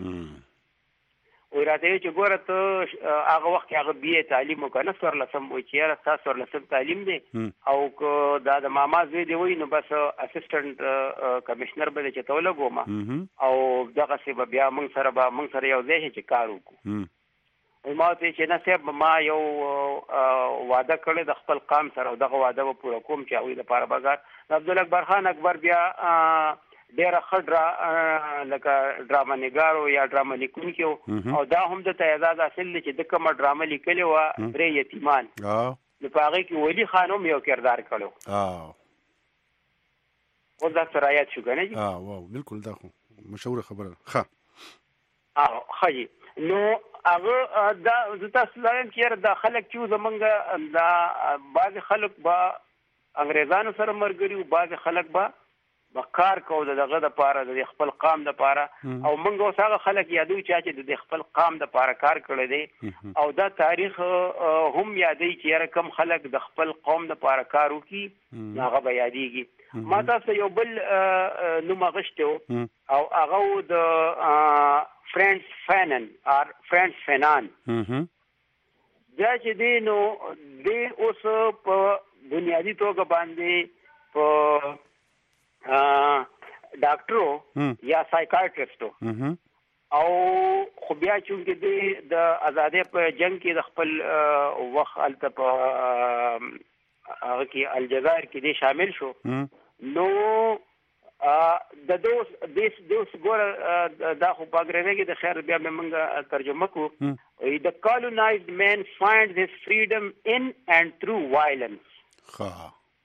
او راته چې ګوره ته هغه وخت هغه بي تعلیم وکنه سر لسم وای چې تاسو سر لسم تعلیم دی او دا د ماما زوی دی وای نو بس اسسټنټ کمشنر به چې توله ګوما او دغه څه بیا موږ سره به موږ سره یو ځای چې کار وکړو ما ته چې نه سب ما یو وعده کړی د خپل قام سره او دغه وعده به پوره کوم چې هغه د پاره بازار عبد الاکبر خان اکبر بیا ډیره خډرا لکه ډراما نګارو یا ډراما لیکونکو او دا هم د تعداد اصل چې د کوم ډراما لیکلو و درې یتیمان نو په هغه کې ولی خانم یو کردار کړو اه او دا سرایت شو کنه اه واو بالکل دا خو مشهور خبره ښه اه خجی نو هغه دا تاسو لایم چې دا خلک چې زمونږ دا بعض خلک با انګريزانو سره مرګري او بعض خلک با بکار کو دغه د پاره د خپل قام د پاره او موږ اوس هغه خلک یادو چې د خپل قام د پاره کار کړی دی او دا تاریخ هم یادې چې رقم خلک د خپل قوم د پاره کار وکي هغه به یادېږي ما تاسو یو بل نوم غشتو او هغه د فرانس فانن او فرانس فنان دا چې دی نو د اوس په بنیادی توګه باندې په ډاکټرو یا سایکاټریسټو او خو بیا چې د آزادۍ په جنگ کې د خپل وخت الته په هغه کې الجزائر کې دې شامل شو نو د دوس دیس دوس ګور دا خو پاګرنه کې د خیر بیا موږ ترجمه کوو the colonized man finds his freedom in and through violence ها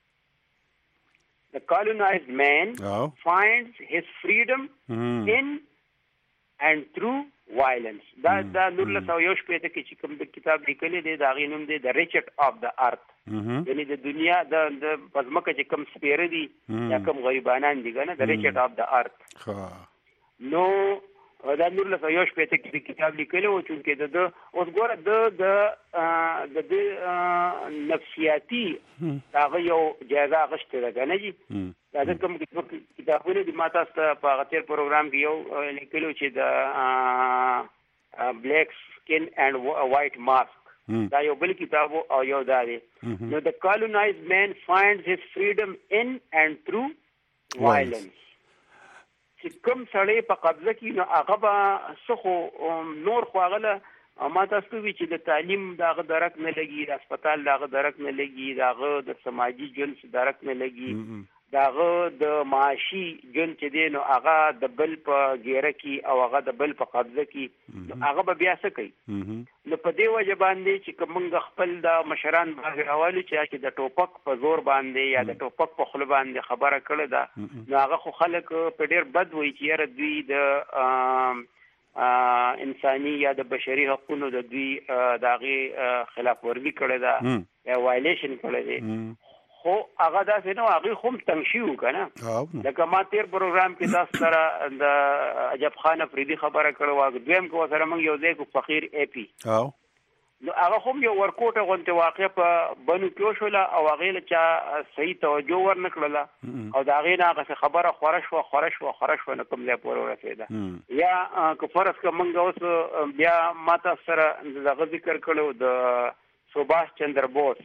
The colonized man oh. finds his freedom mm. in and through violence. دا دا نور له یو شپې ته چې کوم د کتاب لیکلي دی دا غینوم دی The Wretched of the Earth. یعنی د دنیا د پزماکه چې کوم سپیره دي یا کوم غریبانان دي کنه The Wretched of the Earth. ها نو دا نور له یو شپې ته چې کتاب لیکلي و چې د اوس ګوره د د د نفسیاتی هغه یو جایزه غشته ده کنه جی دا د کوم کتابونه د ماته ست په غتیر پروګرام کې یو لیکلو چې د بلیک سکین اینڈ وایټ ماسک دا یو بل کتاب او یو دا دی نو د colonized man finds his freedom in and through violence چې کوم سړی په قبضه کې نو هغه به سخو نور خو هغه ما تاسو وی چې د تعلیم دغه درک نه لګي د هسپتال دغه درک نه لګي دغه د سماجی ژوند درک نه لګي دغه د معاشي ژوند چې دی نو هغه د بل په ګیره کې او هغه د بل په قبضه کې هغه به بیا څه کوي نو په دې وجه باندې چې کومنګ خپل د مشران باغ راوالو چې د ټوپک په زور باندې یا د ټوپک په خله باندې خبره کړې ده نو هغه خو خلک په ډیر بد وایي چې یاره دوی د انساني یا د بشري حقوقو د دوی دغه خلاف ورزي کړې ده یا وایلیشن کړې ده خو هغه دا څنګه نو هغه هم تنشیو کنه لکه ما تیر پروګرام کې تاسو سره د عجب خان افریدي خبره کړو واغ دویم کو سره موږ یو ځای کو فقیر اے پی او نو هغه هم یو ورکوټه غونته واقع په بنو کې شو او هغه له چا صحیح توجه ورنکړه او دا غي نه هغه خبره خورش و خورش و خورش و نه کوم ځای پورې ورسېده یا که فرض که موږ اوس بیا ماته سره دغه ذکر کړو د سباش چندر بوس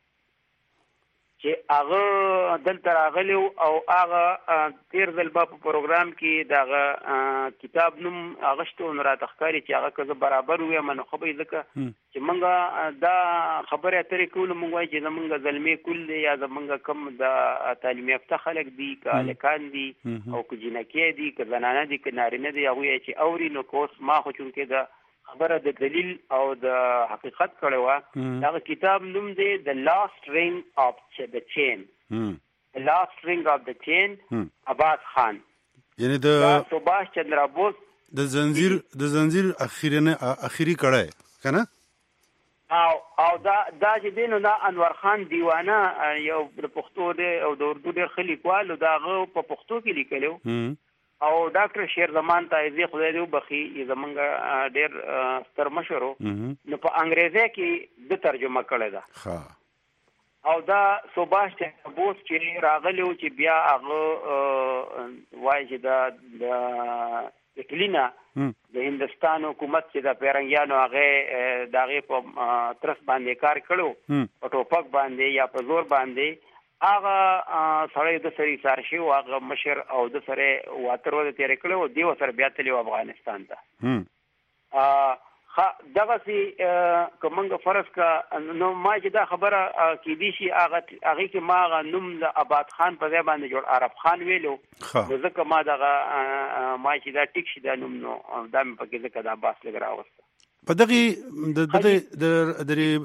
چې هغه دلته راغلی او هغه تیر ځل په پروګرام کې دغه کتاب نوم هغه شته نو راته ښکاري چې هغه که زه برابر وایم نو خو به ځکه چې موږ دا خبرې اترې کوو موږ وایو چې زموږ زلمې کل دی یا زموږ کم د تعلیم یافته خلک دي که هلکان دي او که جینکې دي که زنانه دي که نارینه دي هغوی چې اوري نو که اوس ما خو چونکې د خبره د دلیل او د حقیقت کړي وا دا کتاب نوم دی The Last Ring of the Chain The Last Ring of the Chain عباس خان یعنی د سباش چندر بوس د زنجیر د زنجیر اخیرنه اخیری کړه کنه او او دا دا چې دینو دا انور خان دیوانه یو د پښتو دی او د اردو ډېر خلیکوال دا غو په پښتو کې لیکلو او ډاکټر شیر زمان ته یې خدای دې وبخي زمونږ ډېر ستر مشورو نو په انګریزي کې د ترجمه کړی دا ها او دا سباش چندر بوس چې راغلی چې بیا هغه وایي چې دا د اټلینا د هندستان حکومت چې د پیرنګیانو هغه د هغې په ترس باندې کار کړو په ټوپک باندې یا په زور باندې هغه سړی د سری سار شي او هغه مشر او د سره واترو د تیر کړو او دیو سره بیا تللی افغانستان ته ا دغه سي کومنګ فرض کا نو ما چې دا خبره کې دي شي هغه هغه کې ما غ نوم د آباد خان په ځای باندې جوړ عرب خان ویلو ځکه ما دغه ما چې دا ټیک شي دا نوم نو دا مې پکې ځکه دا باس لګ راوسته په دغه د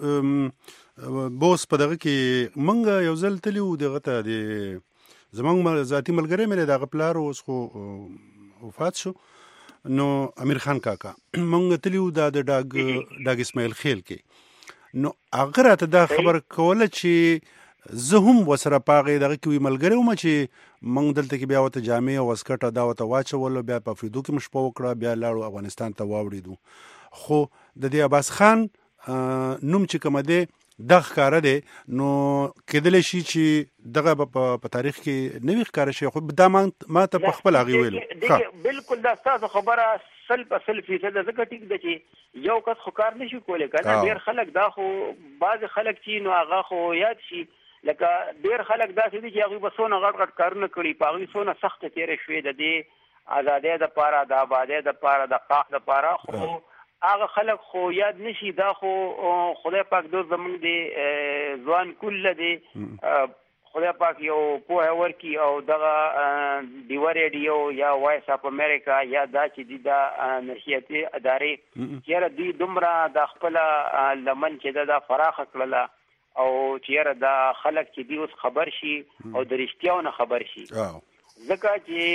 د بوس په دغه کې منګه یو ځل تلیو دغه ته د زمونږ ذاتی ملګری مې دغه پلار اوس خو وفات شو نو امیر خان کاکا مونږ تلیو دا د ډاګ ډاګ اسماعیل خیل کې نو هغه راته دا خبر کوله چې زه هم وسره پاغې دغه کې ملګری وم چې مونږ دلته کې بیا وته جامع او واسکټه دا وته واچولو بیا په فریدو کې مشپو وکړه بیا لاړو افغانستان ته واوړېدو خو د دې عباس خان نوم چې کوم دی دغه ښکاره دی نو کېدلی شي چې دغه په تاریخ کې نوي ښکاره شي خو دا ما ته په خپل هغې ویلو بلکل دا ستاسو خبره سل په سل فیصده ځکه ټیک ده چې یو کس خو کار نشي کولی که نه ډېر خلک دا خو بعضې خلک چې نو هغه خو یاد شي لکه ډېر خلک داسې دي چې هغوی به څونه غټ غټ کارونه کړي په هغوی څونه سخته تېرې شوې د دې ازادۍ دپاره د آبادۍ دپاره د قاق دپاره خو هغه خلک خو یاد نشي دا خو خدای پاک دو زمونږ دی ځوان کله دی خدای پاک یو پوهه ورکي او دغه ډیوه ریډیو یا وایس اف امریکا یا دا چې دي دا نشریاتي ادارې چېرې دوی دومره د خپله لمن چې ده دا فراخه کړله او چېرې دا خلک چې دي اوس خبر شي او د رښتیاو نه خبر شي ځکه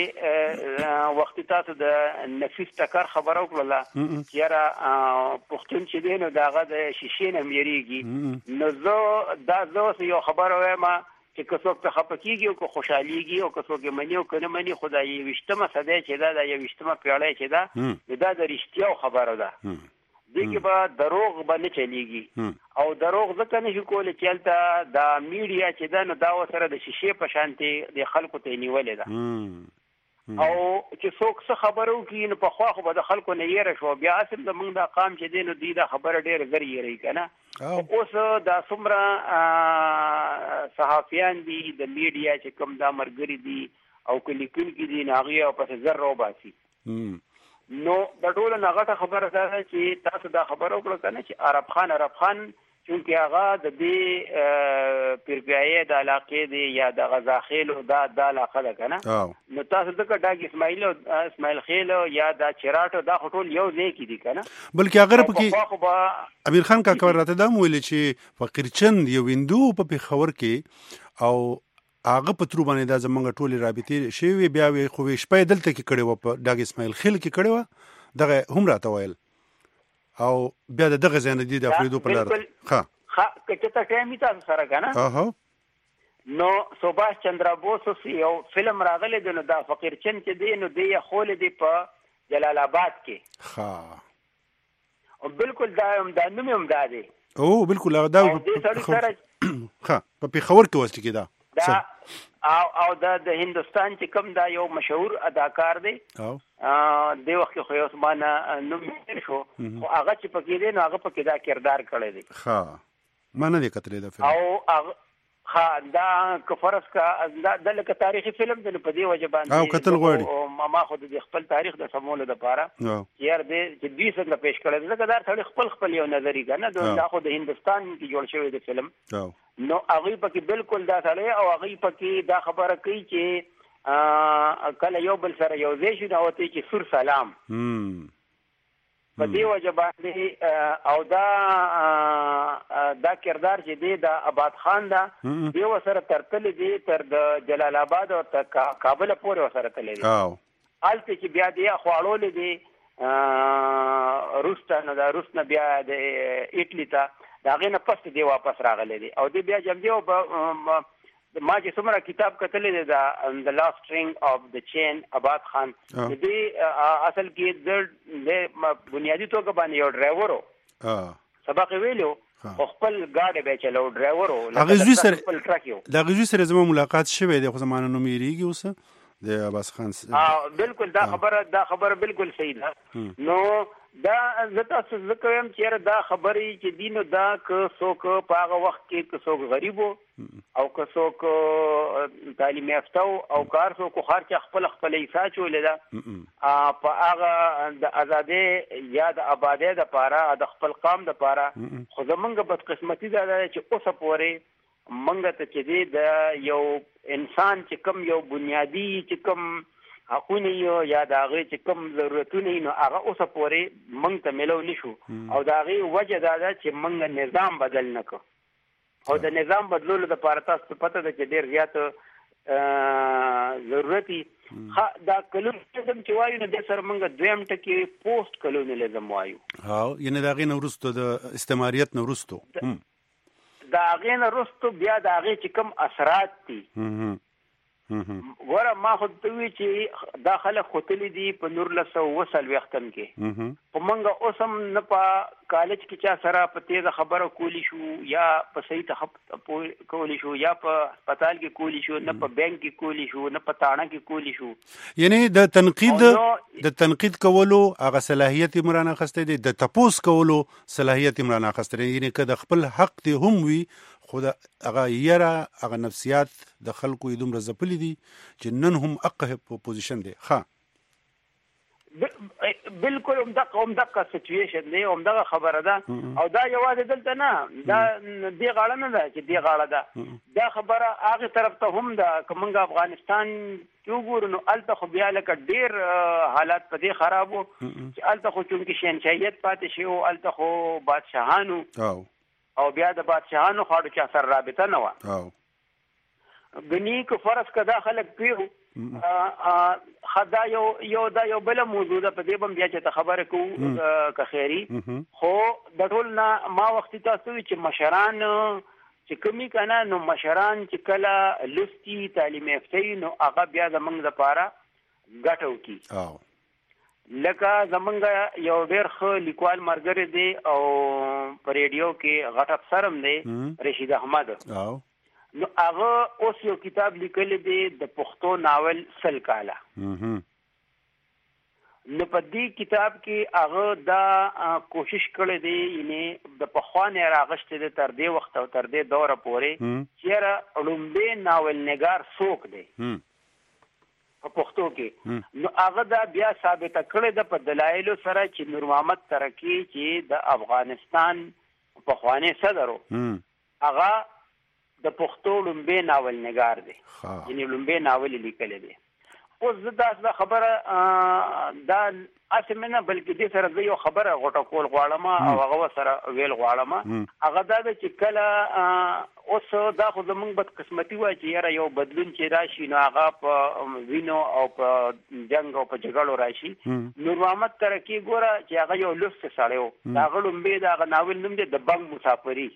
چې وختي تاسو د نفیس ټکر خبره وکړله چې یاره پښتون چې دی نو د هغه د شیشې نه مېرېږي نو زه دا زه اوس یو خبره وایم چې که څوک ته خفه کېږي او که خوشحالېږي او که څوک یې مني او که نه مني خو دا یویشتمه صدۍ چې ده دا یویشتمه پیړۍ چې ده نو دا د رښتیاو خبره ده دې کې به دروغ به نه چلیږي او دروغ ځکه نشي کولی چې هلته دا میډیا چې ده نو دا ورسره د شیشې په شانتې د خلکو ته یې نیولې ده او چې څوک څه خبره وکړي نو پخوا خو به د خلکو نه یېره شوه بیا اصل زمونږ دا قام چې دی نو دوی دا خبره ډېره زر یېروي که نه اوس دا څومره صحافیان دي د میډیا چې کوم دا ملګري دي او که لیکونکي دي نو هغوی یې ورپسې زر راوباسي نو د ټولو نه غټه خبره دا ده چې تاسو دا خبره وکړه که نه چې عرب خان عرب خان چونکې هغه د دې پیرپیایي د علاقې دی یا د غزاخیلو دا دا علاقه ده که نه نو تاسو ځکه ډاګ اسماعیل اسماعیل خیل یا دا چراټو دا خو ټول یو ځای کې دي که نه بلکې هغه پکې امیر خان کاکا راته دا م ویلې چې فقیرچند یو هندو په پېښور کې او هغه په ترو باندې دا زمونږ ټولې رابطې شوې بیا وې خو وې شپه یې دلته کې کړې وه په ډاګ اسماعیل خیل کې کړې وه دغه هم راته ویل او بیا د دغه ځای نه دي د افریدو په لاره ښه که چېرته ټایم وي تاسو سره که نه نو سباش چندر بوس یو فلم راغلی دی نو دا فقیرچند چې دی نو دی یې خولی دی په جلال آباد کې او بالکل دا هم دا نوم هم دا دی او بالکل دا او دې سړي سره ها په پیښور کې وځي کېدا دا او او دا د هندستان چې کوم دا یو مشهور اداکار دی او د وخت خو عثمان نوم شو خو هغه چې پکې دی نو هغه پکې دا کردار کړی دی ها ما نه دی کتلې دا فلم او ها دا کفرس کا دا د لکه تاریخي فلم دی په دې وجه باندې او قتل غواړي ما خو د خپل تاریخ د سمولو لپاره یار دې چې دوی څنګه پیش کړل ځکه دا ټول خپل خپل یو نظری کنه دا خو د هندستان کې جوړ شوی دی فلم نو هغه پکې بالکل دا سره او هغه پکې دا خبره کوي چې کله یو بل سره یو ځای شي دا وته چې سور سلام په دې وجه باندې او دا دا کردار چې دی د آباد خان دا دی وسره ترتل دی تر د جلال آباد او تر کابل پورې وسره تللی دی او الته چې بیا دی خواړول دی روسته نه دا روس نه بیا د ایټلی ته دا غینه پس دی واپس راغلی دی او دی بیا جام دی ما چې څومره کتاب کتلی دی دا د لاست سټرینګ اف د چین آباد خان دی اصل کې د بنیادی توګه باندې یو ډرایور سبق ویلو خپل گاډي به چلو ډرایور هغه زوی سره دا غوی سره زمو ملاقات شوه د خو زمانه نو میریږي اوس د عباس خان اه بالکل دا خبره دا خبره بالکل صحیح ده نو دا زتا څه کوم چې دا خبرې چې دینو دا که څوک په هغه وخت کې که څوک غریبو او که څوک تعلیم یافته او کار څوک خرچ خپل خپل ایسا چولې ده په هغه د ازادۍ یا د آبادۍ د پاره د خپل قام د پاره خو زمونږ بدقسمتي دا ده چې اوسه پورې منګه ته چې د یو انسان چې کم یو بنیادی چې کم حقونه یو یا د هغه چې کوم ضرورتونه نو هغه اوسه پورې مونږ ته ملو نشو او د هغه وجه دا ده چې مونږ نظام بدل نکو او د نظام بدلولو لپاره تاسو پته ده چې ډیر زیات ضرورتي دا کلونیزم چې وایو نو د سره مونږ دویم ټکی پوسټ کلونیزم وایو ها یعنی دا غي نورستو د استعماریت نورستو دا غي نورستو بیا دا غي چې کوم اثرات دي ګوره ما خو ته وی چې دا خلک خوتلی دي په نور لسو وسل وختم کې په منګه اوسم نه په کالج کې چا سره په تیزه خبره کولی شو یا په صحیح ته کولی شو یا په هسپتال کې کولی شو نه په بانک کې کولی شو نه په تاڼه کې کولی شو یعنی د تنقید د تنقید کولو هغه صلاحیت مرانه خسته دي د تپوس کولو صلاحیت مرانه خسته دي یعنی که د خپل حق ته هم وي خو هغه یره هغه نفسیات د خلکو یې دومره ځپلي دي چې نن هم اقه په پوزیشن دی ښه بالکل همدغه همدغه سچویشن دی همدغه خبره ده او دا یوازې دلته نه دا دی غاړه نه ده چې دی غاړه ده دا خبره هغه طرف ته هم ده که موږ افغانستان کې وګورو نو هلته خو بیا لکه ډېر حالات په دې خراب وو چې هلته خو چونکې شهنشاهیت پاتې شوی وو هلته خو بادشاهانو او بیا د بادشاهانو خواړو چا سره رابطه نه وه ګنې که فرض که دا خلک پیرو دا یو یو دا یو بله موضوع ده په دې به بیا چې ته خبره کوو که خیري خو د ټول نه ما وختي تاسو وي چې مشران چې کومي که نه نو مشران چې کله لوستي تعلیم یافته وي نو هغه بیا زموږ دپاره ګټه وکړي لکه زمونږ یو ډېر ښه لیکوال ملګری دی او په ریډیو کې غټ افسر هم دی رشید احمد نو هغه اوس یو کتاب لیکلی دی د پښتو ناول سل کاله نو په دې کتاب کې هغه دا کوشش کړی دی یعنی د پخوا نه راغشتی دی تر دې وخت او تر دې دوره پورې چېرې لومړی ناول نګار څوک دی په پښتو کې نو هغه دا بیا ثابته کړې ده په دلایلو سره چې نور محمد ترکی چې د افغانستان پخوانی صدر هغه د پښتو لومړی ناول نګار دی یعنی لومړی ناول لیکلی دی اوس زه دا خبره دا اسې مې نه بلکې دې سره زه یو خبره غوټه کول غواړم او هغه سره ویل غواړم هغه دا ده چې کله اوس دا خو زمونږ بدقسمتي وایي چې یاره یو بدلون چې راشي نو هغه په وینو او په جنګ او په جګړو راشي نور محمد ترکی ګوره چې هغه یو لوستی سړی و د هغه لومبې د هغه ناول نوم دی د بنګ مسافري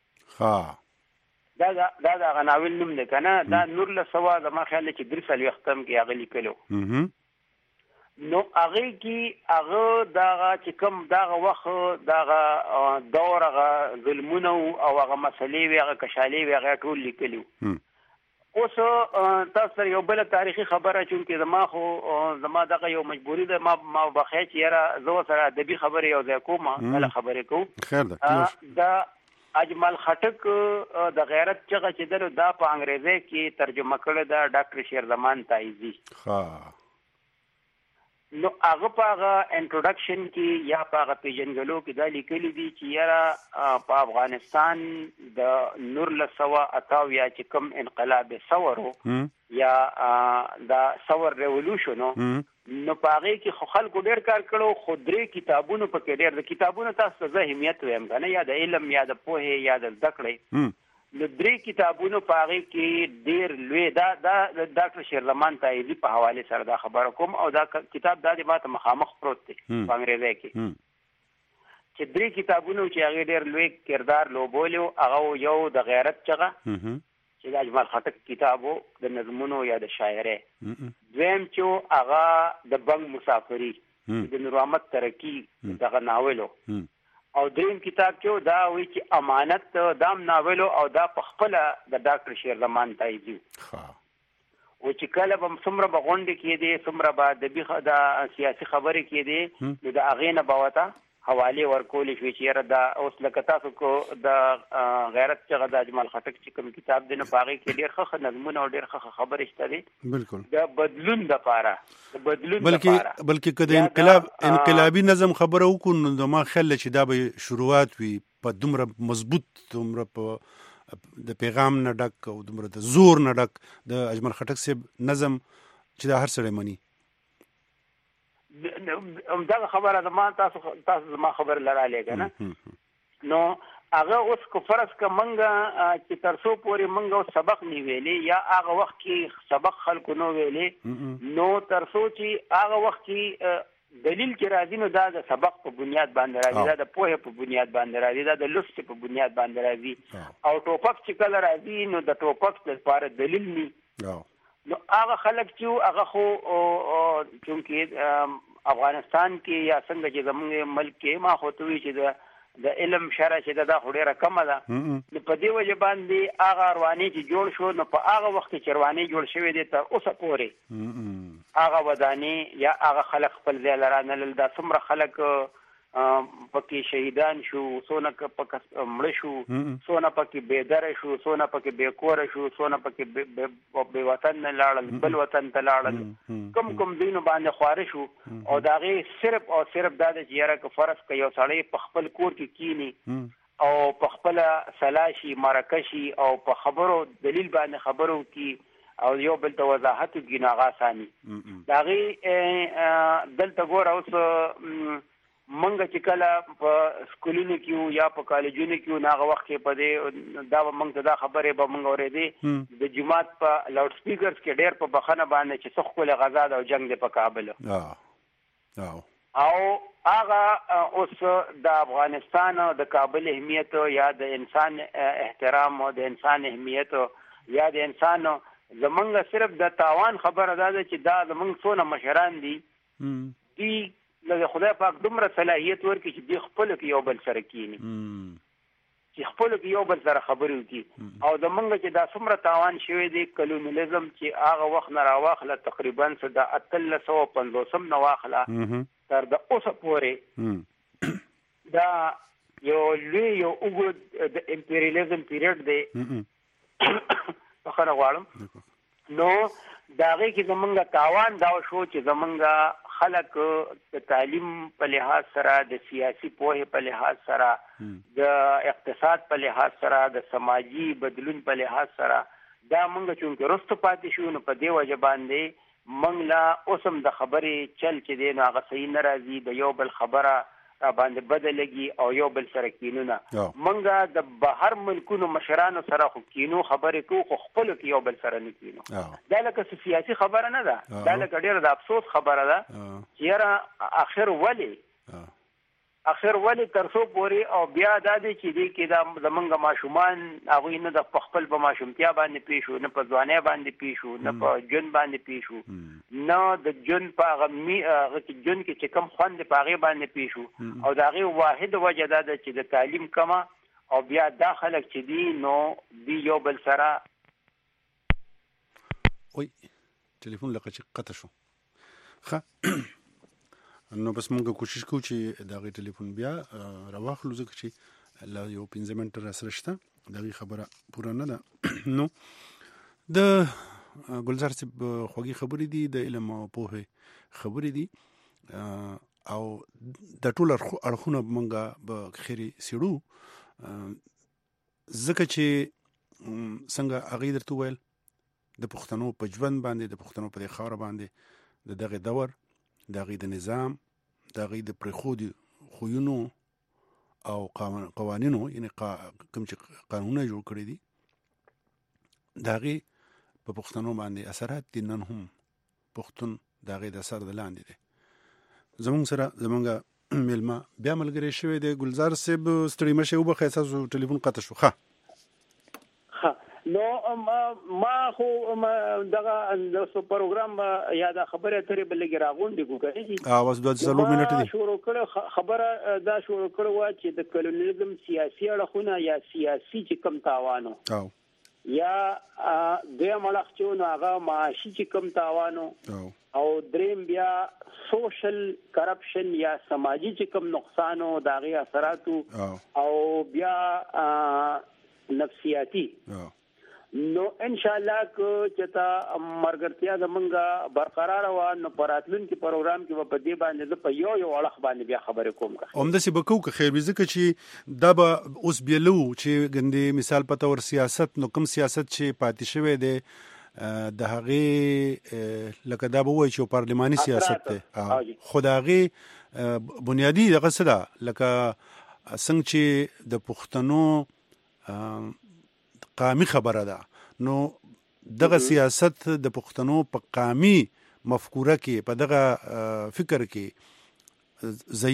دا دا د هغه ناول نوم دی که نه دا نور له سوه زما خیال دی چې درې څلوېښتم کې هغه لیکلو نو هغه کې هغه دغه چې کوم دغه وخت دغه دور هغه ظلمونه او هغه مسلې وي هغه کشالې وي هغه ټول لیکلو. اوس تاسو یو بل تاریخي خبره چونکې زما خو زما دغه یو مجبوری ده ما ما بخای چې یاره زه سره ادبي خبرې یو ځای کوم کله خبرې کوم. خیر ده. دا اجمل خټک د غیرت چغه چې درو دا په انګریزي کې ترجمه کړی دا ډاکټر شیرزمان تایزي. ها نو هغه په هغه انټروډکشن کې یا په هغه پیژنګلو کې دا لیکلي دي چې یاره په افغانستان د نور له سوه اتاویا چې کوم انقلاب ثورو یا دا ثور ریولوشنو نو په هغې کې خو خلکو ډېر کار کړو خو درې کتابونو پکې ډېر د کتابونو تاسو ته زه اهمیت ویم که نه یا د علم یا د پوهې یا د زده کړې نو درې کتابونو په هغې کې ډېر لوی دا دا د ډاکټر شیرزمان تایزي په حوالې سره دا خبره کوم او دا کتاب دا د ما ته مخامخ پروت دی په انګریزي کې چې درې کتابونو چې هغې ډېر لوی کردار لوبولی و هغه یو د غیرت چغه چې د اجمل خټک کتاب و د نظمونو یا د شاعرۍ. دویم چې هغه د بنګ مسافري د نور محمد ترکی دغه ناول و. او دریم کتاب چې دا وی چې امانت دام ناولو او دا په خپل د ډاکټر شیرزمان تایزي او چې کله به څومره به غونډې کېدې څومره به ادبي د سیاسي خبرې کېدې نو د هغې نه به ورته حوالې ورکولې شوې چې یاره دا اوس لکه تاسو کو د غیرت چغه د اجمل خټک چې کوم کتاب دی نو په هغې کې ډېر ښه ښه نظمونه او ډېر ښه ښه خبرې شته دي بالکل د بدلون دپاره د بدلون دپاره بلکې که د انقلاب انقلابي نظم خبره وکړو نو زما خیال چې دا به شروعات وي په دومره مضبوط دومره په د پیغام نه ډک او دومره د زور نه ډک د اجمل خټک صاحب نظم چې دا هر سړی مني. همدغه خبره زما تاسو تاسو زما خبر لرالی که نه نو هغه اوس که فرض که موږ چې تر څو پورې موږ سبق نه ویلی یا هغه وخت کې سبق خلکو نه ویلی نو تر څو چې هغه وخت کې دلیل چې راځي نو دا د سبق په بنیاد باندې راځي دا د پوهې په بنیاد باندې راځي دا د لوست په بنیاد باندې راځي او ټوپک چې کله راځي نو د ټوپک لپاره دلیل نه نو هغه خلک چې هغه خو چونکې افغانستان کې یا څنګه چې زموږ ملک کې ما خو ته وي چې د د علم شرح چې دا خو ډېره کمه ده نو په دې وجه باندې هغه اروانې چې جوړ شو نو په هغه وخت کې چې اروانې جوړ شوې دي تر اوسه پورې هغه ودانې یا هغه خلک خپل ځای لره نه لرل دا څومره خلک پکې شهیدان شو څونه پکې مړه شو څونه پکې بېدره شو څونه پکې بېکوره شو څونه پکې بې وطن نه لاړل بل وطن ته لاړل کم کم دینو باندې خواره شو او د هغې صرف او صرف دا ده چې یاره که فرض که یو سړی په خپل کور کې کینی او په خپله سلا شي مرکه شي او په خبرو دلیل باندې خبرو کې او یو بل ته وضاحت وکړي نو هغه اساني د هغې دلته ګوره اوس منګه چې کله په سکولونو کې یا په کالجونو کې هغه وخت کې په دې دا منګ ته دا خبرې به منګ اورېدې د جماعت په لاوډ سپیکرز کې ډېر په بخنه باندې چې څه ښکلی غزا ده او جنګ دی په کابل او هغه اوس د افغانستان د کابل اهمیت یا د انسان احترام او د انسان اهمیت یا د انسان زمونږ صرف د تاوان خبره دا ده چې دا زمونږ څونه مشران دي دي د خدای پاک دومره صلاحیت ورکړي چې دوی خپلو کې یو بل سره کیني چې خپلو کې یو بل سره خبرې وکړي او زمونږ چې دا څومره تاوان شوی دی کلونیلیزم چې هغه وخت نه راواخله تقریبا څه د اتلس سوه پنځوسم نه واخله تر د اوسه پورې دا یو لوی یو اوږد د امپریالیزم پیریډ دی بخښنه غواړم نو د هغې کې زمونږ تاوان دا شو چې زمونږ خلک د تعلیم په لحاظ سره د سیاسي پوهې په لحاظ سره د اقتصاد په لحاظ سره د سماجي بدلون په لحاظ سره دا مونږ چونکې رستو پاتې شو نو په دې وجه باندې مونږ لا اوس هم د خبرې چل چې دی نو هغه صحیح نه راځي د یو بل خبره را باندې بده لګي او یو بل سره کینونه مونږ د بهر ملکونو مشرانو سره خو کینو خبرې کوو خو خپلو کې یو بل سره نه کینو دا لکه سیاسي خبره نه ده دا لکه ډېره د افسوس خبره ده چې یاره آخر ولې اخر ولی ترسو پوری او بیا د دې چې دې کې د زمونږ ماشومان هغه نه د خپل په ماشومتیا باندې پیښو نه په ځواني باندې پیښو نه په جون باندې پیښو نه د جون په غمی هغه کې جون کې چې کم خوند په هغه باندې پیښو او دا غي واحد وجه ده چې د تعلیم کما او بیا دا خلک چې دی نو دی یو بل سره وای ټلیفون لکه چې قطع شو ښه نو بس مونږ کوشش کوو چې دا غي ټلیفون بیا راواخلو ځکه چې لا یو پنځه منټه را سره شته دا غي خبره پوره نه ده نو د ګلزار صاحب خوږی خبرې دي د علم او پوهه خبرې دي او د ټول اړخونه مونږه به خيري سړو ځکه چې څنګه هغه درته ویل د پښتنو په ژوند باندې د پښتنو په خاور باندې د دغه دور د غي د نظام د غي د پرخودي خوینو او قوانینو یعنی کوم چې قانونونه جوړ کړی دي د غي په پښتنو باندې اثرات دي نن هم پښتون د غي د اثر د لاندې دي زمونږ سره زمونږ ملما بیا ملګری شوی دی ګلزار صاحب ستړي مشه وبخې اساسو ټلیفون قطع شو ښه نو ما خو دغه د پروګرام یا د خبره ترې بلګی راغونډي کوکړي ا واس د څلور منټ دي شروع کړه خبره دا شروع کړه وا چې د کلونیزم سیاسي اړخونه یا سیاسي چې کم تاوانو او یا د ملخچونو هغه معاشي چې کم تاوانو او دریم بیا سوشل کرپشن یا سماجی چې کم نقصانو داغي اثراتو او بیا نفسیاتی نو ان شاء الله کو چتا مرګرتیا زمونږه برقرار و نو پراتلون کې پروګرام کې په دې باندې په یو یو اړه باندې بیا خبرې کوم کا اومده سی بکو که خیر وزکه چې دا به اوس بیلو چې ګندې مثال پته ور سیاست نو کوم سیاست چې پاتې شوی دی د هغه لکه دا به وای چې پارلماني سیاست دی خدایي بنیادی دغه څه ده لکه څنګه چې د پښتنو قامي خبره ده نو دغه سیاست د پښتنو په قامي مفکوره کې په دغه فکر کې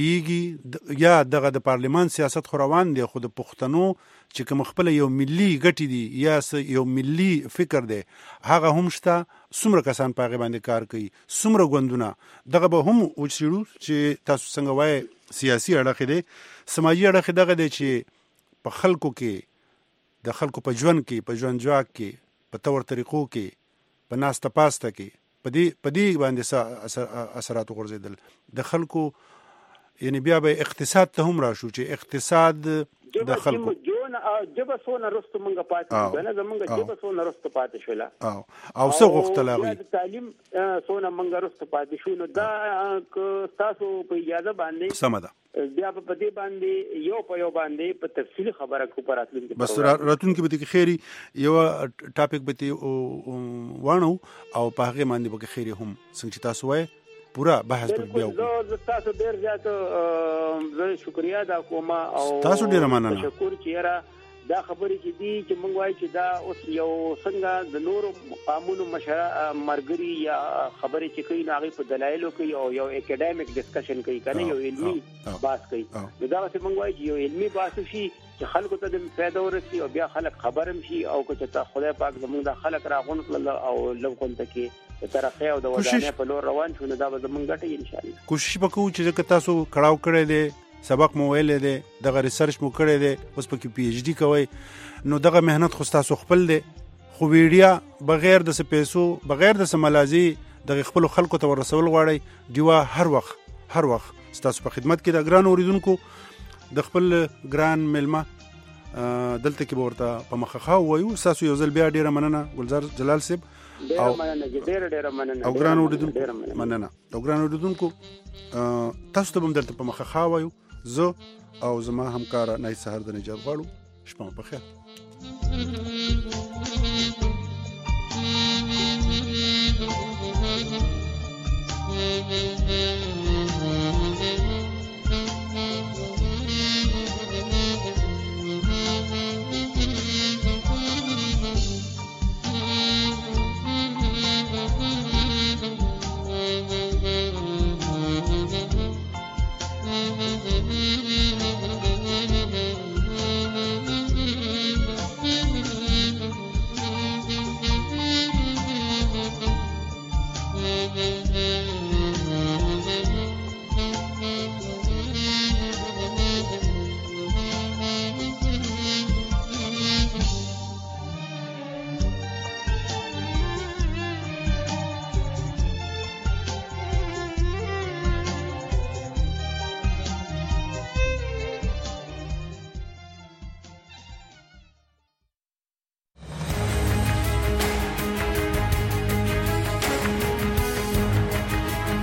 زیږي یا دغه د پارلمان سیاست خو روان دی خو د پښتنو چې کوم خپل یو ملي ګټي دي یا یو ملي فکر دی هغه هم شته څومره کسان په هغه باندې کار کوي څومره غوندونه دغه به هم وچړو چې تاسو څنګه وای سیاسي اړه دی سماجی اړه دغه دی چې په خلکو کې د خلکو په ژوند کې په ژوند جواک کې په تور طریقو کې په ناسته پاسته کې په دې په دې باندې اثرات ورزیدل د خلکو یعنی بیا به اقتصاد ته هم راشو چې اقتصاد د خلکو جون جبه سونه رست مونږه پاتې نه زمونږه جبه سونه رست پاتې شول او او څه غوښتل هغه د تعلیم سونه مونږه رست پاتې شو نو دا تاسو په اجازه باندې سم ده بیا په دې باندې یو په یو باندې په تفصیلی خبره کو پراتلون کې بس راتون کې به کې خيري یو ټاپک به وانه او په هغه باندې به خيري هم څنګه تاسو وای پورا بحث پر بیا زه تاسو ډیر زیات زه شکریا دا کوم او تاسو ډیر مننه شکر چې را دا خبرې چې دي چې مونږ وایي چې دا اوس یو څنګه د نورو قانونو مشره مرګري یا خبرې چې کوي هغه په دلایلو کوي او یو اکیډمیک ډسکشن کوي کنه یو علمي بحث کوي دا چې مونږ وایي چې یو علمي بحث شي چې خلکو ته د فائدہ ورسي او بیا خلک خبرم شي او که ته خدای پاک زموږ د خلک راغون او لو کونته کې ترقه او د ودانۍ په لور روان شو نو دا به زموږ ګټه ان شاء الله کوشش وکړو چې تاسو کړهو کړی دی سبق مو ویل دی دغه ریسرچ مو کړی دی اوس په کې پی ایچ ډی کوي نو دغه مهنت خو تاسو خپل دی خو ویډیا بغیر د پیسو بغیر د سملازي د خپل خلکو ته ورسول غواړي دیوا هر وخت هر وخت تاسو په خدمت کې د ګران اوریدونکو د خپل ګران ملما دلته کې ورته په مخخه وایو تاسو یو ځل بیا ډیره مننه ګلزار جلال صاحب او ډیره ډیره مننه او ګران اوریدونکو مننه او ګران اوریدونکو تاسو ته هم دلته په مخخه وایو زه او زما همکار نای سحر د نجات غواړو شپه په خیر Thank you.